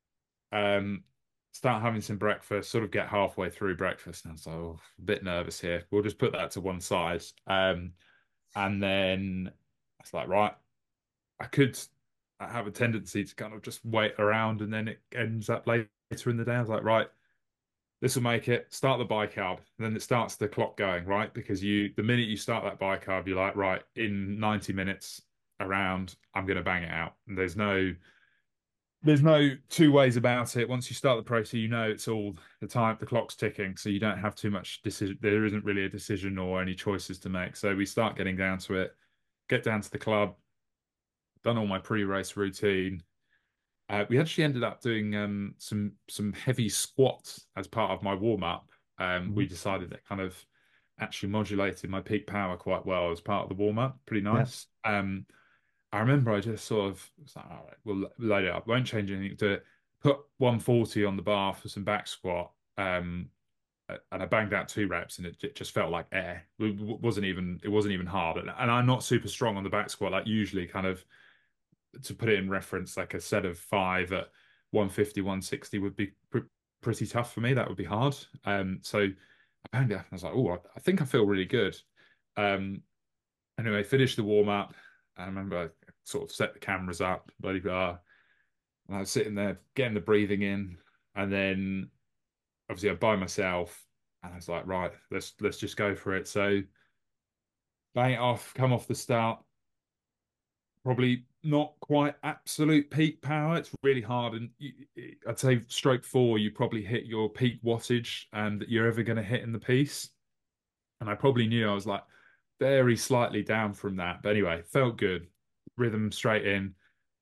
um, start having some breakfast, sort of get halfway through breakfast. And I was like, oh, a bit nervous here. We'll just put that to one side. Um, and then I was like, right, I could I have a tendency to kind of just wait around and then it ends up later in the day. I was like, right, this will make it. Start the bicarb. And then it starts the clock going, right? Because you, the minute you start that bicarb, you're like, right, in ninety minutes, around, I'm going to bang it out. And there's no there's no two ways about it. Once you start the process, you know it's all the time, the clock's ticking, so you don't have too much decision. There isn't really a decision or any choices to make. So we start getting down to it, get down to the club, done all my pre-race routine. Uh, we actually ended up doing um, some some heavy squats as part of my warm-up. Um, Mhm. we decided that kind of actually modulated my peak power quite well as part of the warm-up. Pretty Yeah. nice. Um, I remember I just sort of was like, all right, we'll load it up. Won't change anything to it. Put one forty on the bar for some back squat. Um, and I banged out two reps, and it, it just felt like air. It wasn't even it wasn't even hard. And, and I'm not super strong on the back squat. Like usually, kind of to put it in reference, like a set of five at one fifty, one sixty would be pr pretty tough for me. That would be hard. Um, so I banged it up, and I was like, oh, I, I think I feel really good. Um, anyway, finished the warm up. I remember I sort of set the cameras up, blah, blah, blah. And I was sitting there getting the breathing in. And then obviously I'm by myself. And I was like, right, let's let's just go for it. So bang it off, come off the start. Probably not quite absolute peak power. It's really hard. And you, I'd say stroke four, you probably hit your peak wattage um, that you're ever going to hit in the piece. And I probably knew I was like very slightly down from that. But anyway, felt good. Rhythm straight in.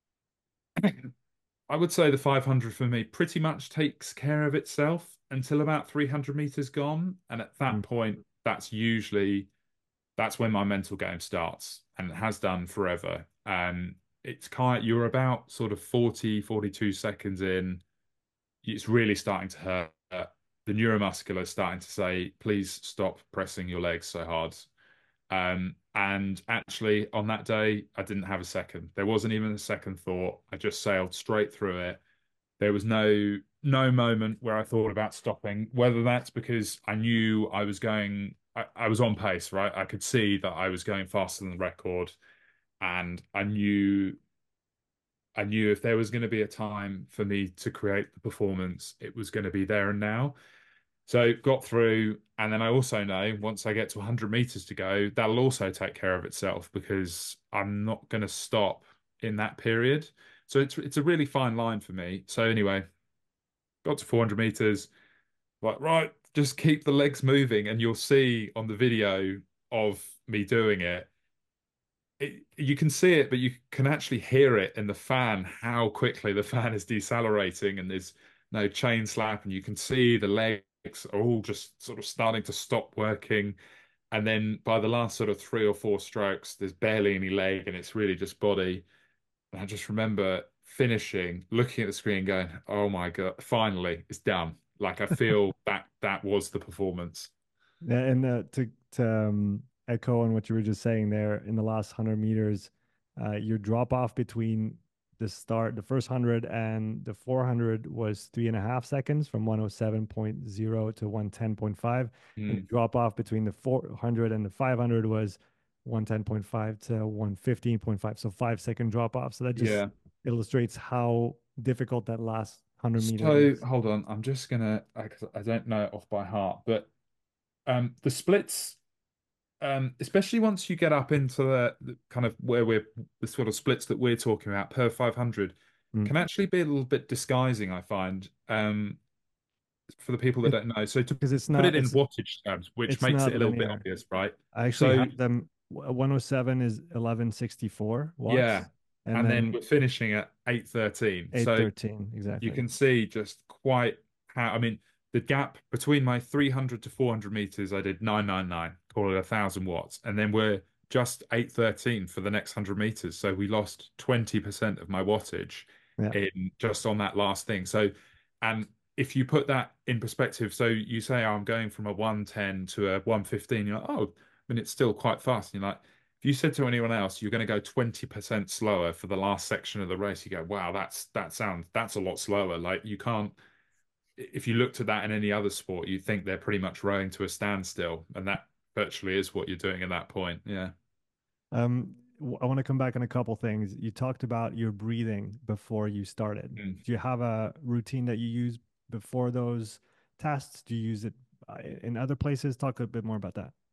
I would say the five hundred for me pretty much takes care of itself until about three hundred meters gone. And at that Mm. point, that's usually that's when my mental game starts, and it has done forever. Um, it's kind you're about sort of forty, forty-two seconds in. It's really starting to hurt. The neuromuscular is starting to say, please stop pressing your legs so hard. Um, and actually, on that day, I didn't have a second. There wasn't even a second thought. I just sailed straight through it. There was no no moment where I thought about stopping. Whether that's because I knew I was going, I, I was on pace, right? I could see that I was going faster than the record, and I knew I knew if there was going to be a time for me to create the performance, it was going to be there and now. So got through, and then I also know once I get to one hundred meters to go, that'll also take care of itself because I'm not going to stop in that period. So it's it's a really fine line for me. So anyway, got to four hundred meters, like right, just keep the legs moving, and you'll see on the video of me doing it. It, you can see it, but you can actually hear it in the fan, how quickly the fan is decelerating, and there's no chain slap, and you can see the legs are all just sort of starting to stop working. And then by the last sort of three or four strokes, there's barely any leg, and it's really just body. And I just remember finishing, looking at the screen, going, "Oh my God, finally, it's done." Like I feel that that was the performance. Yeah, and uh, to to um, echo on what you were just saying there, in the last hundred meters, uh, your drop off between the start, the first hundred and the four hundred was three and a half seconds from one oh seven point zero to one ten point five, and the Mm, drop off between the four hundred and the five hundred was one ten point five to one fifteen point five, so five second drop off. So that just yeah. illustrates how difficult that last hundred meters So is. hold on, I'm just gonna. I, 'cause I don't know it off by heart, but um, the splits, um, especially once you get up into the, the kind of where we're the sort of splits that we're talking about per five hundred, Mm. can actually be a little bit disguising, I find, um, for the people that It, don't know. So to because it's put it not in it's wattage terms, which it's makes not it a little bit linear. obvious, right? I actually So have them. one oh seven is eleven sixty-four yeah, watts, and and then then we're finishing at eight thirteen. So eight thirteen you exactly. can see just quite how, I mean, the gap between my three hundred to four hundred meters, I did nine nine nine, call it a thousand watts. And then we're just eight thirteen for the next one hundred meters. So we lost twenty percent of my wattage Yeah. in just on that last thing. So, and if you put that in perspective, so you say, oh, I'm going from a one ten to a one fifteen, you're like, oh, I mean, it's still quite fast. And you're like, if you said to anyone else you're going to go twenty percent slower for the last section of the race, you go, wow, that's that sounds that's a lot slower. Like you can't, if you looked at that in any other sport, you'd think they're pretty much rowing to a standstill, and that virtually is what you're doing at that point. Yeah. Um, w- I want to come back on a couple things. You talked about your breathing before you started. Mm. Do you have a routine that you use before those tests? Do you use it uh, in other places? Talk a bit more about that.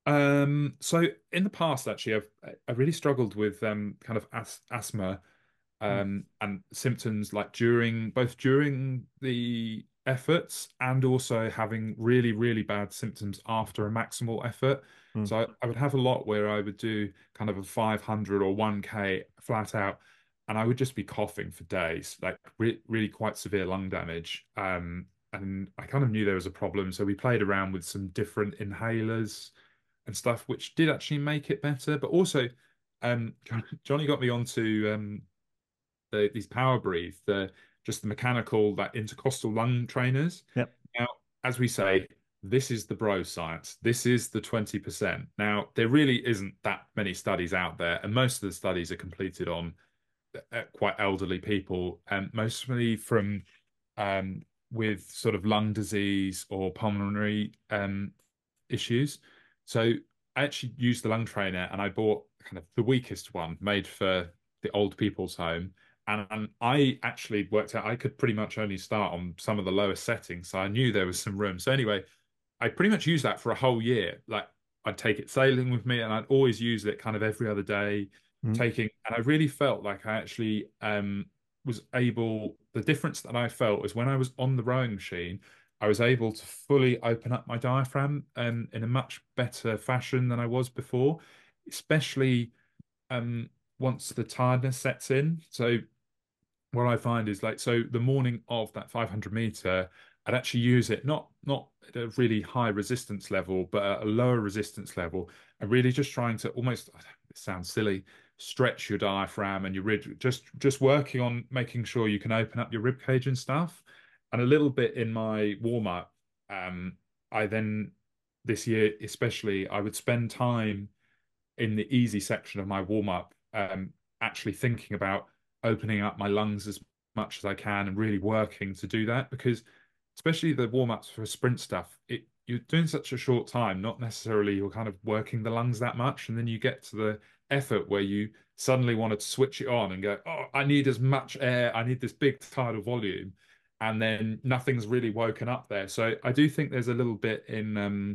Um, so in the past, actually, I've I really struggled with um kind of as asthma Mm, um and symptoms like during both during the efforts and also having really, really bad symptoms after a maximal effort. mm, So I, I would have a lot where I would do kind of a five hundred or one K flat out, and I would just be coughing for days, like re really quite severe lung damage. Um, and I kind of knew there was a problem, so we played around with some different inhalers and stuff, which did actually make it better. But also, um, Johnny got me onto um, the, these Power Breathe, the just the mechanical, that intercostal lung trainers. yep. Now, as we say, this is the bro science. This is the twenty percent. Now, there really isn't that many studies out there, and most of the studies are completed on uh, quite elderly people, and mostly from um, with sort of lung disease or pulmonary um, issues. So I actually used the lung trainer and I bought kind of the weakest one made for the old people's home. And, and I actually worked out I could pretty much only start on some of the lowest settings. So I knew there was some room. So anyway, I pretty much used that for a whole year. Like I'd take it sailing with me and I'd always use it kind of every other day, Mm, taking, and I really felt like I actually um was able, the difference that I felt was when I was on the rowing machine, I was able to fully open up my diaphragm um, in a much better fashion than I was before, especially um, once the tiredness sets in. So what I find is like, so the morning of that five hundred meter, I'd actually use it not not at a really high resistance level, but at a lower resistance level, and really just trying to almost, it sounds silly, stretch your diaphragm and your rib, just just working on making sure you can open up your rib cage and stuff. And a little bit in my warm up, um, I then this year especially, I would spend time in the easy section of my warm up, um, actually thinking about opening up my lungs as much as I can and really working to do that because especially the warm ups for sprint stuff, it you're doing such a short time, not necessarily you're kind of working the lungs that much, and then you get to the effort where you suddenly want to switch it on and go, oh, I need as much air, I need this big tidal volume, and then nothing's really woken up there. So I do think there's a little bit in um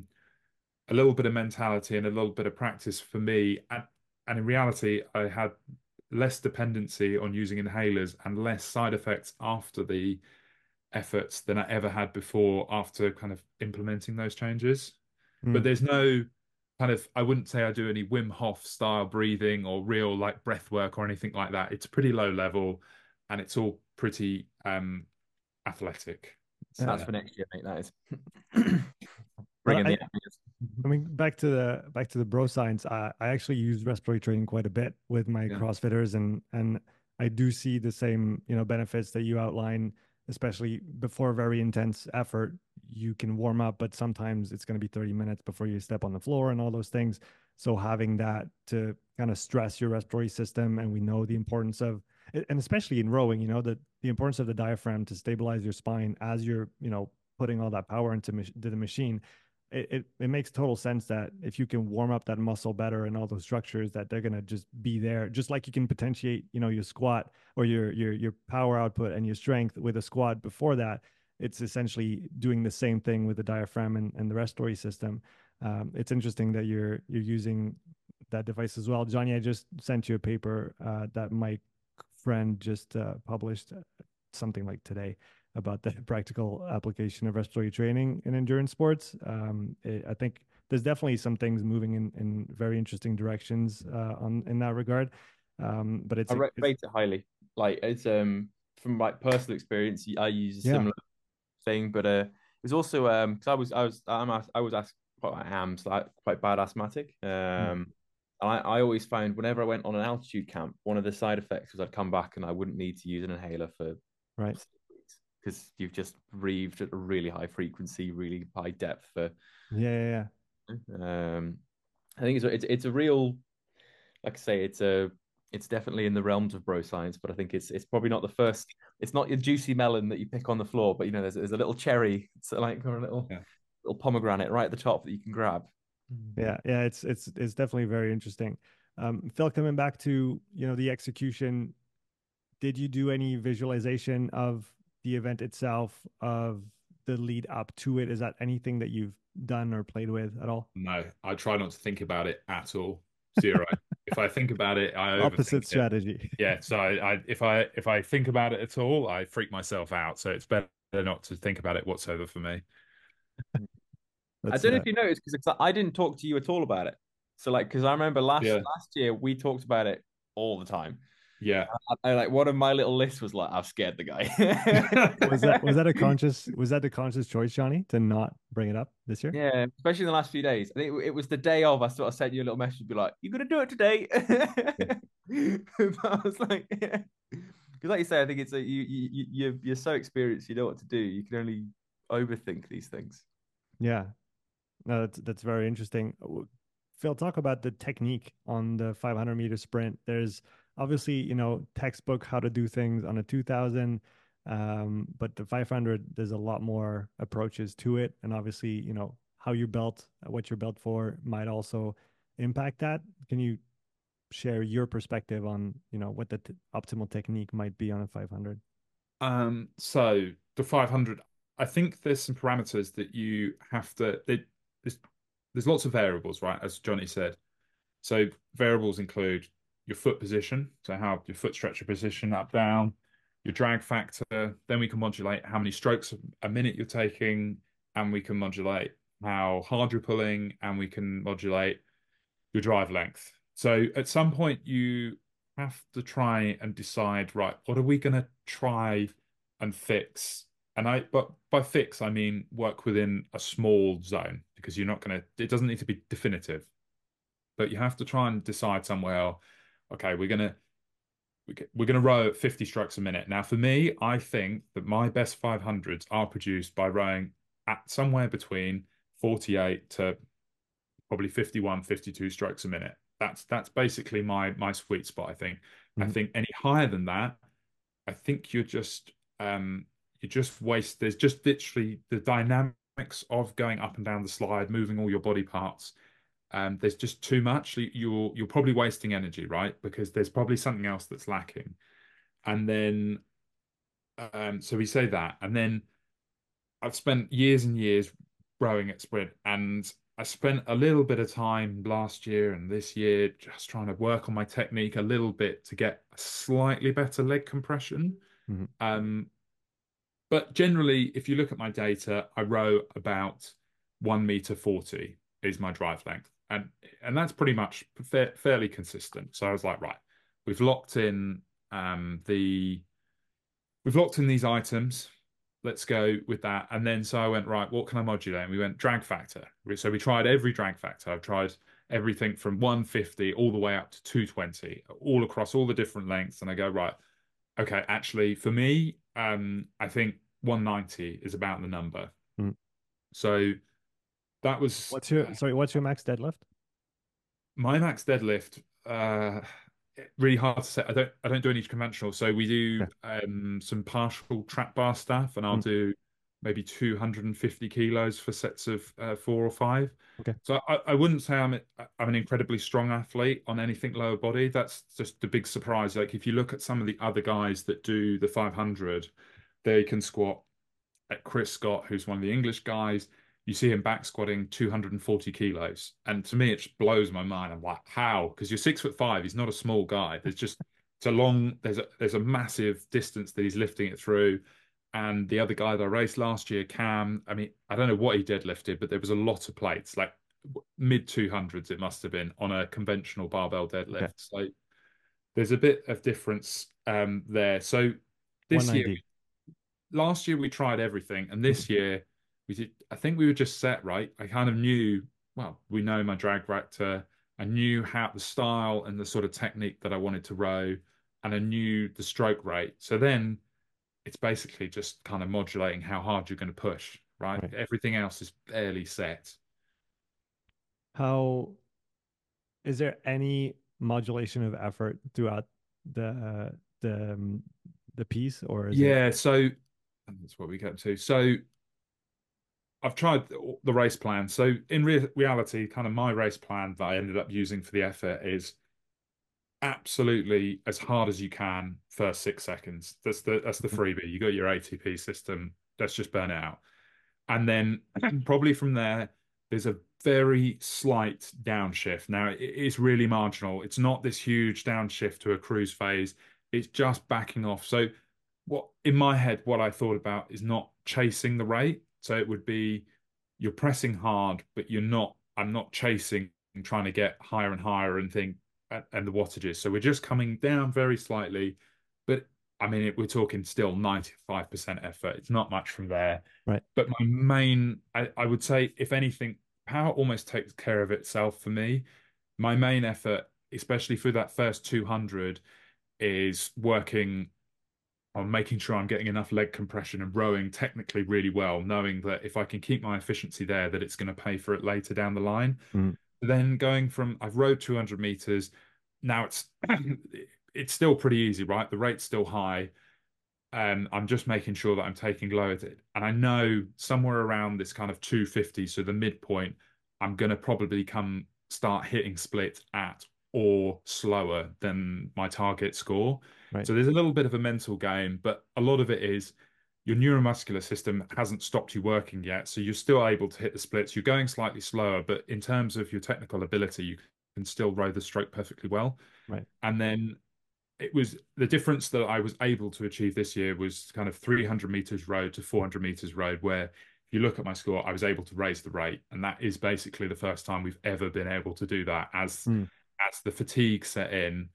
a little bit of mentality and a little bit of practice for me. And, and in reality, I had less dependency on using inhalers and less side effects after the efforts than I ever had before after kind of implementing those changes. But mm. there's no kind of, I wouldn't say I do any Wim Hof style breathing or real like breath work or anything like that. It's pretty low level and it's all pretty um athletic. That's Uh, for next year, mate. That is. well, Bring in I, the ideas. I mean, back to the back to the bro science. I, I actually use respiratory training quite a bit with my Yeah. CrossFitters, and and I do see the same, you know, benefits that you outline, especially before a very intense effort. You can warm up, but sometimes it's going to be thirty minutes before you step on the floor and all those things. So having that to kind of stress your respiratory system, and we know the importance of, and especially in rowing, you know, the the importance of the diaphragm to stabilize your spine as you're, you know, putting all that power into, mach- into the machine. It, it, it makes total sense that if you can warm up that muscle better and all those structures, that they're gonna just be there, just like you can potentiate, you know, your squat or your your your power output and your strength with a squat before that. It's essentially doing the same thing with the diaphragm and, and the respiratory system. Um, it's interesting that you're you're using that device as well, Johnny. I just sent you a paper uh, that my friend just uh, published, uh, something like today, about the practical application of respiratory training in endurance sports. Um, it, I think there's definitely some things moving in, in very interesting directions uh, on in that regard. Um, but it's I a, ra- it's rate it highly. Like it's um from like personal experience, I use a yeah. similar thing, but uh, it's also um because I was I was I'm as- I was asked well, I am like quite bad asthmatic. Mm, Um, and I, I always found whenever I went on an altitude camp, one of the side effects was I'd come back and I wouldn't need to use an inhaler for right. six weeks because you've just breathed at a really high frequency, really high depth for. Yeah, yeah, yeah. Um, I think it's it's it's a real, like I say, it's a it's definitely in the realms of bro science, but I think it's it's probably not the first. It's not your juicy melon that you pick on the floor, but you know, there's there's a little cherry, it's like or a little Yeah. little pomegranate right at the top that you can grab. Yeah, yeah, it's it's it's definitely very interesting. Um, Phil, coming back to, you know, the execution, did you do any visualization of the event itself, of the lead up to it? Is that anything that you've done or played with at all? No, I try not to think about it at all. Zero. If I think about it, I Opposite overthink it. strategy. Yeah, so I, I if I if I think about it at all, I freak myself out. So it's better not to think about it whatsoever for me. I That's don't know uh, if you noticed because I didn't talk to you at all about it. So like, because I remember last Yeah, last year we talked about it all the time. yeah. I, I like one of my little lists was like, I've scared the was that was guy. that a conscious was that the conscious choice, Johnny, to not bring it up this year? Yeah, especially in the last few days. I think it, it was the day of. I sort of sent you a little message, be like, "You gonna do it today?" Yeah. But I was like, yeah. Because like you say, I think it's a, you you you're you're so experienced, you know what to do. You can only overthink these things. Yeah. No, that's that's very interesting. W- Phil, talk about the technique on the five hundred meter sprint. There's obviously, you know, textbook how to do things on a two thousand, um, but the five hundred, there's a lot more approaches to it, and obviously, you know, how you're built, what you're built for, might also impact that. Can you share your perspective on, you know, what the t optimal technique might be on a five hundred? Um, so the five hundred, I think there's some parameters that you have to. They, there's there's lots of variables, right? As Johnny said. So variables include your foot position, so how your foot stretcher position up, down, your drag factor. Then we can modulate how many strokes a minute you're taking, and we can modulate how hard you're pulling, and we can modulate your drive length. So at some point you have to try and decide, right, what are we going to try and fix? And I, but by fix, I mean work within a small zone because you're not going to, it doesn't need to be definitive, but you have to try and decide somewhere, okay, we're going to, we're going to row at fifty strokes a minute. Now, for me, I think that my best five hundreds are produced by rowing at somewhere between forty-eight to probably fifty-one, fifty-two strokes a minute. That's that's basically my my sweet spot, I think. I Mhm. think any higher than that, I think you're just um you just waste there's just literally the dynamics of going up and down the slide, moving all your body parts. Um, there's just too much. You're you're probably wasting energy, right? Because there's probably something else that's lacking. And then um so we say that, and then I've spent years and years rowing at sprint, and I spent a little bit of time last year and this year just trying to work on my technique a little bit to get a slightly better leg compression. Mhm. Um, but generally, if you look at my data, I row about one meter forty is my drive length, and and that's pretty much fa fairly consistent. So I was like, right, we've locked in um, the we've locked in these items. Let's go with that. And then so I went, right, what can I modulate? And we went drag factor. So we tried every drag factor. I've tried everything from one fifty all the way up to two twenty, all across all the different lengths. And I go, right, okay, actually, for me, um, I think one ninety is about the number. Mm. So that was What's your sorry, what's your max deadlift? my max deadlift. Uh, really hard to say. I don't I don't do any conventional. So we do Okay. um some partial trap bar stuff, and I'll Mm. do maybe two hundred fifty kilos for sets of uh, four or five. Okay. So I, I wouldn't say I'm a, I'm an incredibly strong athlete on anything lower body. That's just the big surprise. Like if you look at some of the other guys that do the five hundred, they can squat at Chris Scott, who's one of the English guys. You see him back squatting two hundred forty kilos. And to me, it just blows my mind. I'm like, how? Because you're six foot five. He's not a small guy. There's just, it's a long, there's a, there's a massive distance that he's lifting it through. And the other guy that I raced last year, Cam, I mean, I don't know what he deadlifted, but there was a lot of plates, like mid two hundreds, it must have been on a conventional barbell Okay. deadlift. So there's a bit of difference um, there. So this year, one ninety. last year we tried everything, and this year we did. I think we were just set right. I kind of knew. Well, we know my drag factor. I knew how the style and the sort of technique that I wanted to row, and I knew the stroke rate. So then it's basically just kind of modulating how hard you're going to push. Right. Right. Everything else is fairly set. How is there any modulation of effort throughout the the um, the piece, or is it Yeah. So that's what we get to. So I've tried the race plan. So in re reality, kind of my race plan that I ended up using for the effort is absolutely as hard as you can first six seconds. That's the that's the freebie. You got your A T P system. Let's just burn it out. And then probably from there, there's a very slight downshift. Now, it, it's really marginal. It's not this huge downshift to a cruise phase. It's just backing off. So, what in my head, what I thought about is not chasing the rate. So it would be you're pressing hard, but you're not. I'm not chasing and trying to get higher and higher and think and, and the wattages. So we're just coming down very slightly, but I mean, it, we're talking still ninety-five percent effort. It's not much from there. Right. But my main, I, I would say, if anything, power almost takes care of itself for me. My main effort, especially through that first two hundred, is working on making sure I'm getting enough leg compression and rowing technically really well, knowing that if I can keep my efficiency there, that it's going to pay for it later down the line. Mm. Then going from I've rowed two hundred meters, now it's it's still pretty easy, right? The rate's still high. Um, I'm just making sure that I'm taking loads. And I know somewhere around this kind of two fifty, so the midpoint, I'm going to probably come start hitting splits at or slower than my target score. Right. So there's a little bit of a mental game, but a lot of it is your neuromuscular system hasn't stopped you working yet. So you're still able to hit the splits. You're going slightly slower, but in terms of your technical ability, you can still row the stroke perfectly well. Right. And then it was the difference that I was able to achieve this year was kind of three hundred meters road to four hundred meters road, where if you look at my score, I was able to raise the rate. And that is basically the first time we've ever been able to do that as, Mm. as the fatigue set in.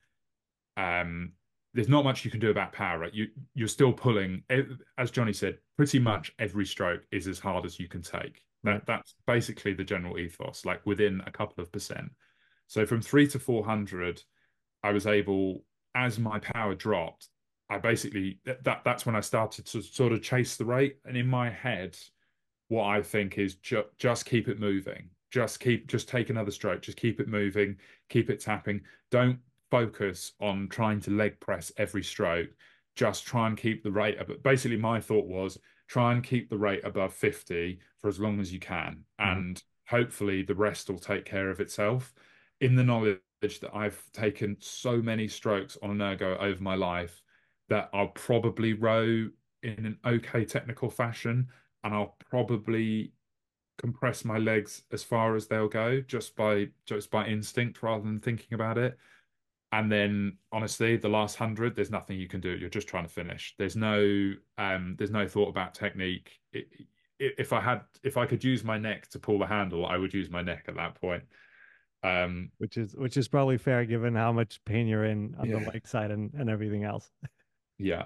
Um, there's not much you can do about power, right? You, you're still pulling, as Johnny said, pretty much every stroke is as hard as you can take. That, Right. that's basically the general ethos, like within a couple of percent. So from three to four hundred, I was able, as my power dropped, I basically, that that's when I started to sort of chase the rate. And in my head, what I think is ju just keep it moving. Just keep, just take another stroke. Just keep it moving. Keep it tapping. Don't focus on trying to leg press every stroke. Just try and keep the rate up. Basically, my thought was try and keep the rate above fifty for as long as you can. Mm-hmm. And hopefully the rest will take care of itself. In the knowledge that I've taken so many strokes on an ergo over my life that I'll probably row in an okay technical fashion, and I'll probably compress my legs as far as they'll go just by just by instinct rather than thinking about it. And then honestly, the last hundred, there's nothing you can do. You're just trying to finish. There's no um there's no thought about technique. It, it, if I had if I could use my neck to pull the handle, I would use my neck at that point. Um, which is which is probably fair given how much pain you're in on yeah. the leg side and, and everything else. Yeah.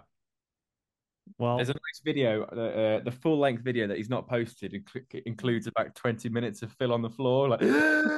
Well, there's a nice video, uh, the full length video that he's not posted inc includes about twenty minutes of Phil on the floor, like.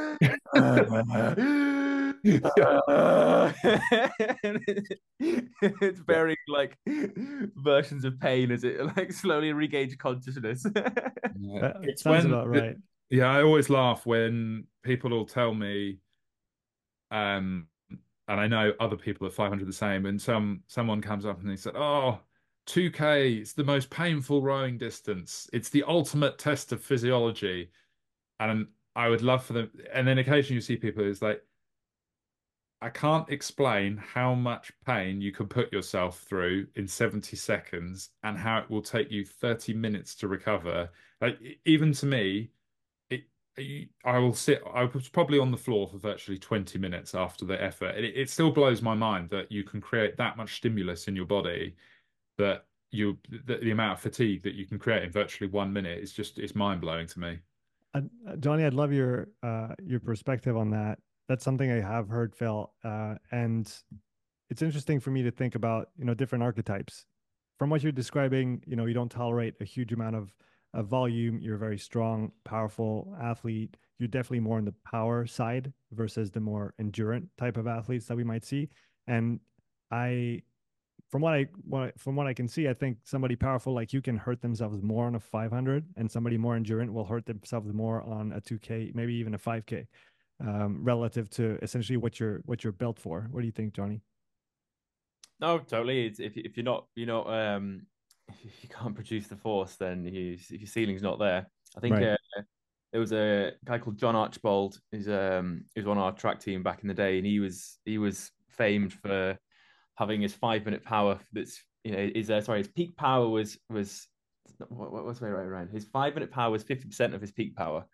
It's very like versions of pain as it like slowly regains consciousness. Yeah. It's sounds when, about right. Yeah, I always laugh when people will tell me, um, and I know other people at five hundred the same, and some someone comes up and they said, "Oh, two K, it's the most painful rowing distance. It's the ultimate test of physiology." And I would love for them, and then occasionally you see people who's like, I can't explain how much pain you can put yourself through in seventy seconds and how it will take you thirty minutes to recover. Like, even to me, it, I will sit, I was probably on the floor for virtually twenty minutes after the effort. It, it still blows my mind that you can create that much stimulus in your body, that you, the, the amount of fatigue that you can create in virtually one minute is just, it's mind blowing to me. Uh, Johnny, I'd love your uh, your perspective on that. That's something I have heard, Phil, uh, and it's interesting for me to think about, you know, different archetypes. From what you're describing, you know, you don't tolerate a huge amount of, of volume. You're a very strong, powerful athlete. You're definitely more on the power side versus the more endurant type of athletes that we might see. And I, from what I, what, from what I can see, I think somebody powerful like you can hurt themselves more on a five hundred, and somebody more endurant will hurt themselves more on a two K, maybe even a five K, um, relative to essentially what you're what you're built for. What do you think, Johnny? No, totally. It's, if if you're not, you know, um, if you can't produce the force, then you, if your ceiling's not there. I think Right. uh, there was a guy called John Archibald. Who's um, he was on our track team back in the day, and he was he was famed for having his five minute power. That's, you know, is uh, sorry, his peak power was was what, what's the way right around? His five minute power was fifty percent of his peak power,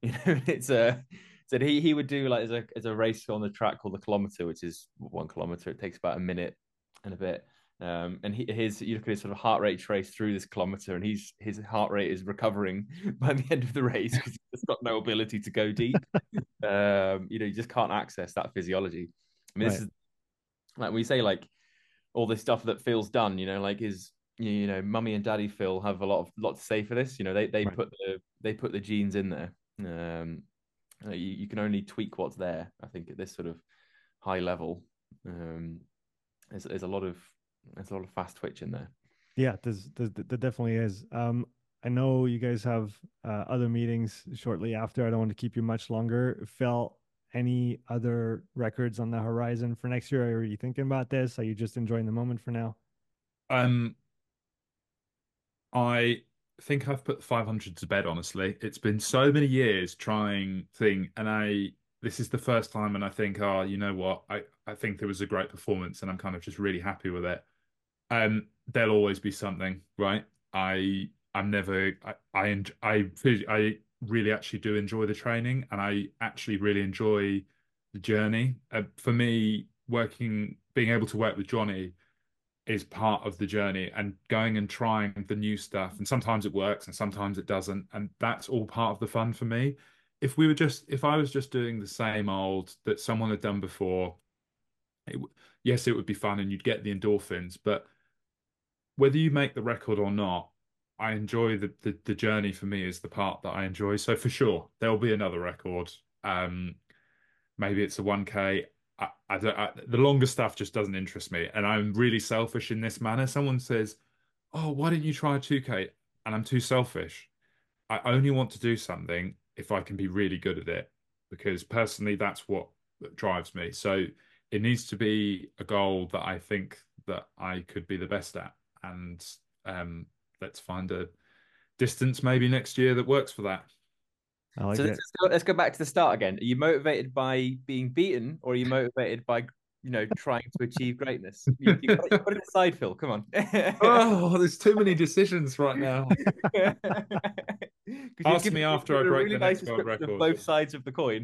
You know, it's a said he he would do like as a as a race on the track called the kilometer, which is one kilometer. It takes about a minute and a bit. Um, and he, his you look at his sort of heart rate trace through this kilometer, and he's his heart rate is recovering by the end of the race because he's got no ability to go deep. Um, you know, you just can't access that physiology. I mean, Right. this is like we say, like all this stuff that Phil's done. You know, like his you know, mummy and daddy Phil have a lot of lot to say for this. You know, they they Right. put the they put the genes in there. Um, you, you can only tweak what's there. I think at this sort of high level, um, there's there's a lot of there's a lot of fast twitch in there. Yeah, there's, there's there definitely is. Um, I know you guys have uh, other meetings shortly after. I don't want to keep you much longer. Phil, any other records on the horizon for next year? Are you thinking about this? Are you just enjoying the moment for now? Um, I think I've put the five hundred to bed, honestly. It's been so many years trying thing, and I this is the first time, and I think, oh, you know what? I I think there was a great performance, and I'm kind of just really happy with it. Um, there'll always be something, right? I I'm never I I enj- I feel- I really actually do enjoy the training, and I actually really enjoy the journey. Uh, for me, working, being able to work with Johnny is part of the journey, and going and trying the new stuff, and sometimes it works and sometimes it doesn't, and that's all part of the fun for me. If we were just if I was just doing the same old that someone had done before, it, w- yes, it would be fun and you'd get the endorphins, but whether you make the record or not, I enjoy the, the the journey. For me is the part that I enjoy. So for sure, there'll be another record. Um, maybe it's a one K. I, I don't, I, the longer stuff just doesn't interest me, and I'm really selfish in this manner. Someone says, "Oh, why didn't you try a two K?" And I'm too selfish. I only want to do something if I can be really good at it, because personally, that's what drives me. So it needs to be a goal that I think that I could be the best at, and um, let's find a distance maybe next year that works for that. I like So let's, it. let's go, let's go back to the start again. Are you motivated by being beaten, or are you motivated by you know trying to achieve greatness? You, you got, you got to decide, Phil. Come on. Oh, there's too many decisions right now. Because you've Ask given, me you've after I given a break really the nice next world description of record. both sides of the coin.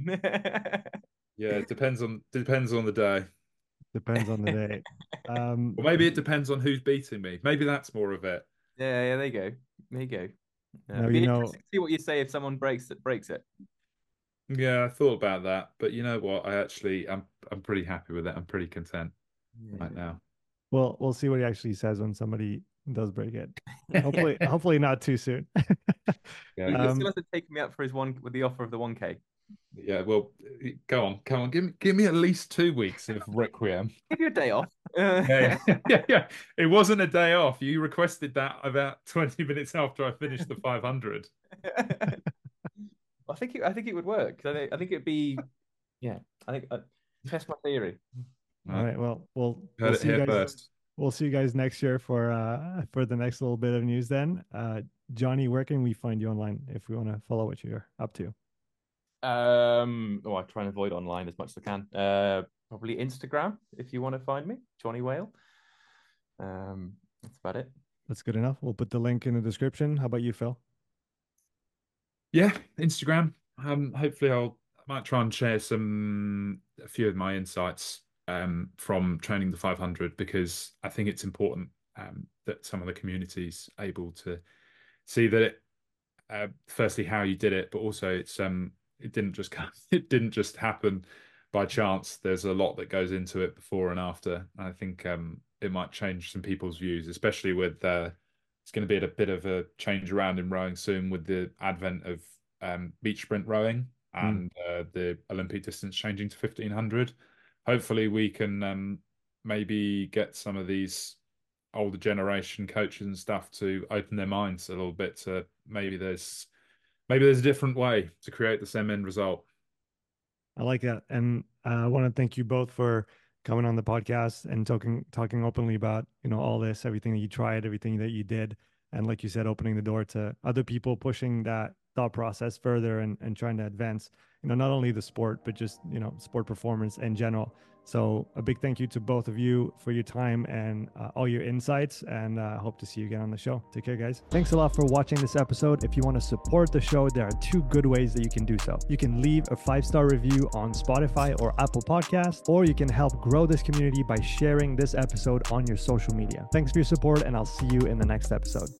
Yeah, it depends on depends on the day. Depends on the day. Um, Or maybe it depends on who's beating me. Maybe that's more of it. Yeah, yeah, there you go. There you go. Uh, now be you know. interesting to see what you say if someone breaks it. Breaks it. Yeah, I thought about that, but you know what? I actually I'm I'm pretty happy with it. I'm pretty content right now. Well, we'll see what he actually says when somebody does break it. Hopefully, hopefully not too soon. Yeah. He still Um, hasn't taken me up for his one with the offer of the one K. Yeah, well, go on, come on, give me give me at least two weeks of Requiem. Give you a day off. Uh, Yeah, yeah, yeah, yeah. It wasn't a day off. You requested that about twenty minutes after I finished the five hundred. I think it, I think it would work. I think I think it'd be yeah. I think uh, test my theory. all Right. right. Well, we'll we'll Heard it see you here guys. first. We'll see you guys next year for uh for the next little bit of news. Then, uh, Johnny, where can we find you online if we want to follow what you're up to? Um, oh, I try and avoid online as much as I can. Uh, probably Instagram if you want to find me, Johnny Whale. Um, that's about it. That's good enough. We'll put the link in the description. How about you, Phil? Yeah, Instagram. Um, hopefully I'll I might try and share some a few of my insights um from training the five hundred, because I think it's important um that some of the communities able to see that it uh, firstly how you did it, but also it's um it didn't just come, it didn't just happen by chance. There's a lot that goes into it before and after. I think um it might change some people's views, especially with uh it's going to be at a bit of a change around in rowing soon with the advent of um beach sprint rowing Mm. and uh, the Olympic distance changing to fifteen hundred. Hopefully we can um maybe get some of these older generation coaches and stuff to open their minds a little bit to maybe there's maybe there's a different way to create the same end result. I like that, and uh, I want to thank you both for coming on the podcast and talking talking openly about you know all this, everything that you tried, everything that you did, and like you said, opening the door to other people pushing that thought process further and, and trying to advance, you know, not only the sport, but just, you know, sport performance in general. So a big thank you to both of you for your time and uh, all your insights, and I uh, hope to see you again on the show. Take care, guys. Thanks a lot for watching this episode. If you want to support the show, there are two good ways that you can do so. You can leave a five-star review on Spotify or Apple Podcasts, or you can help grow this community by sharing this episode on your social media. Thanks for your support, and I'll see you in the next episode.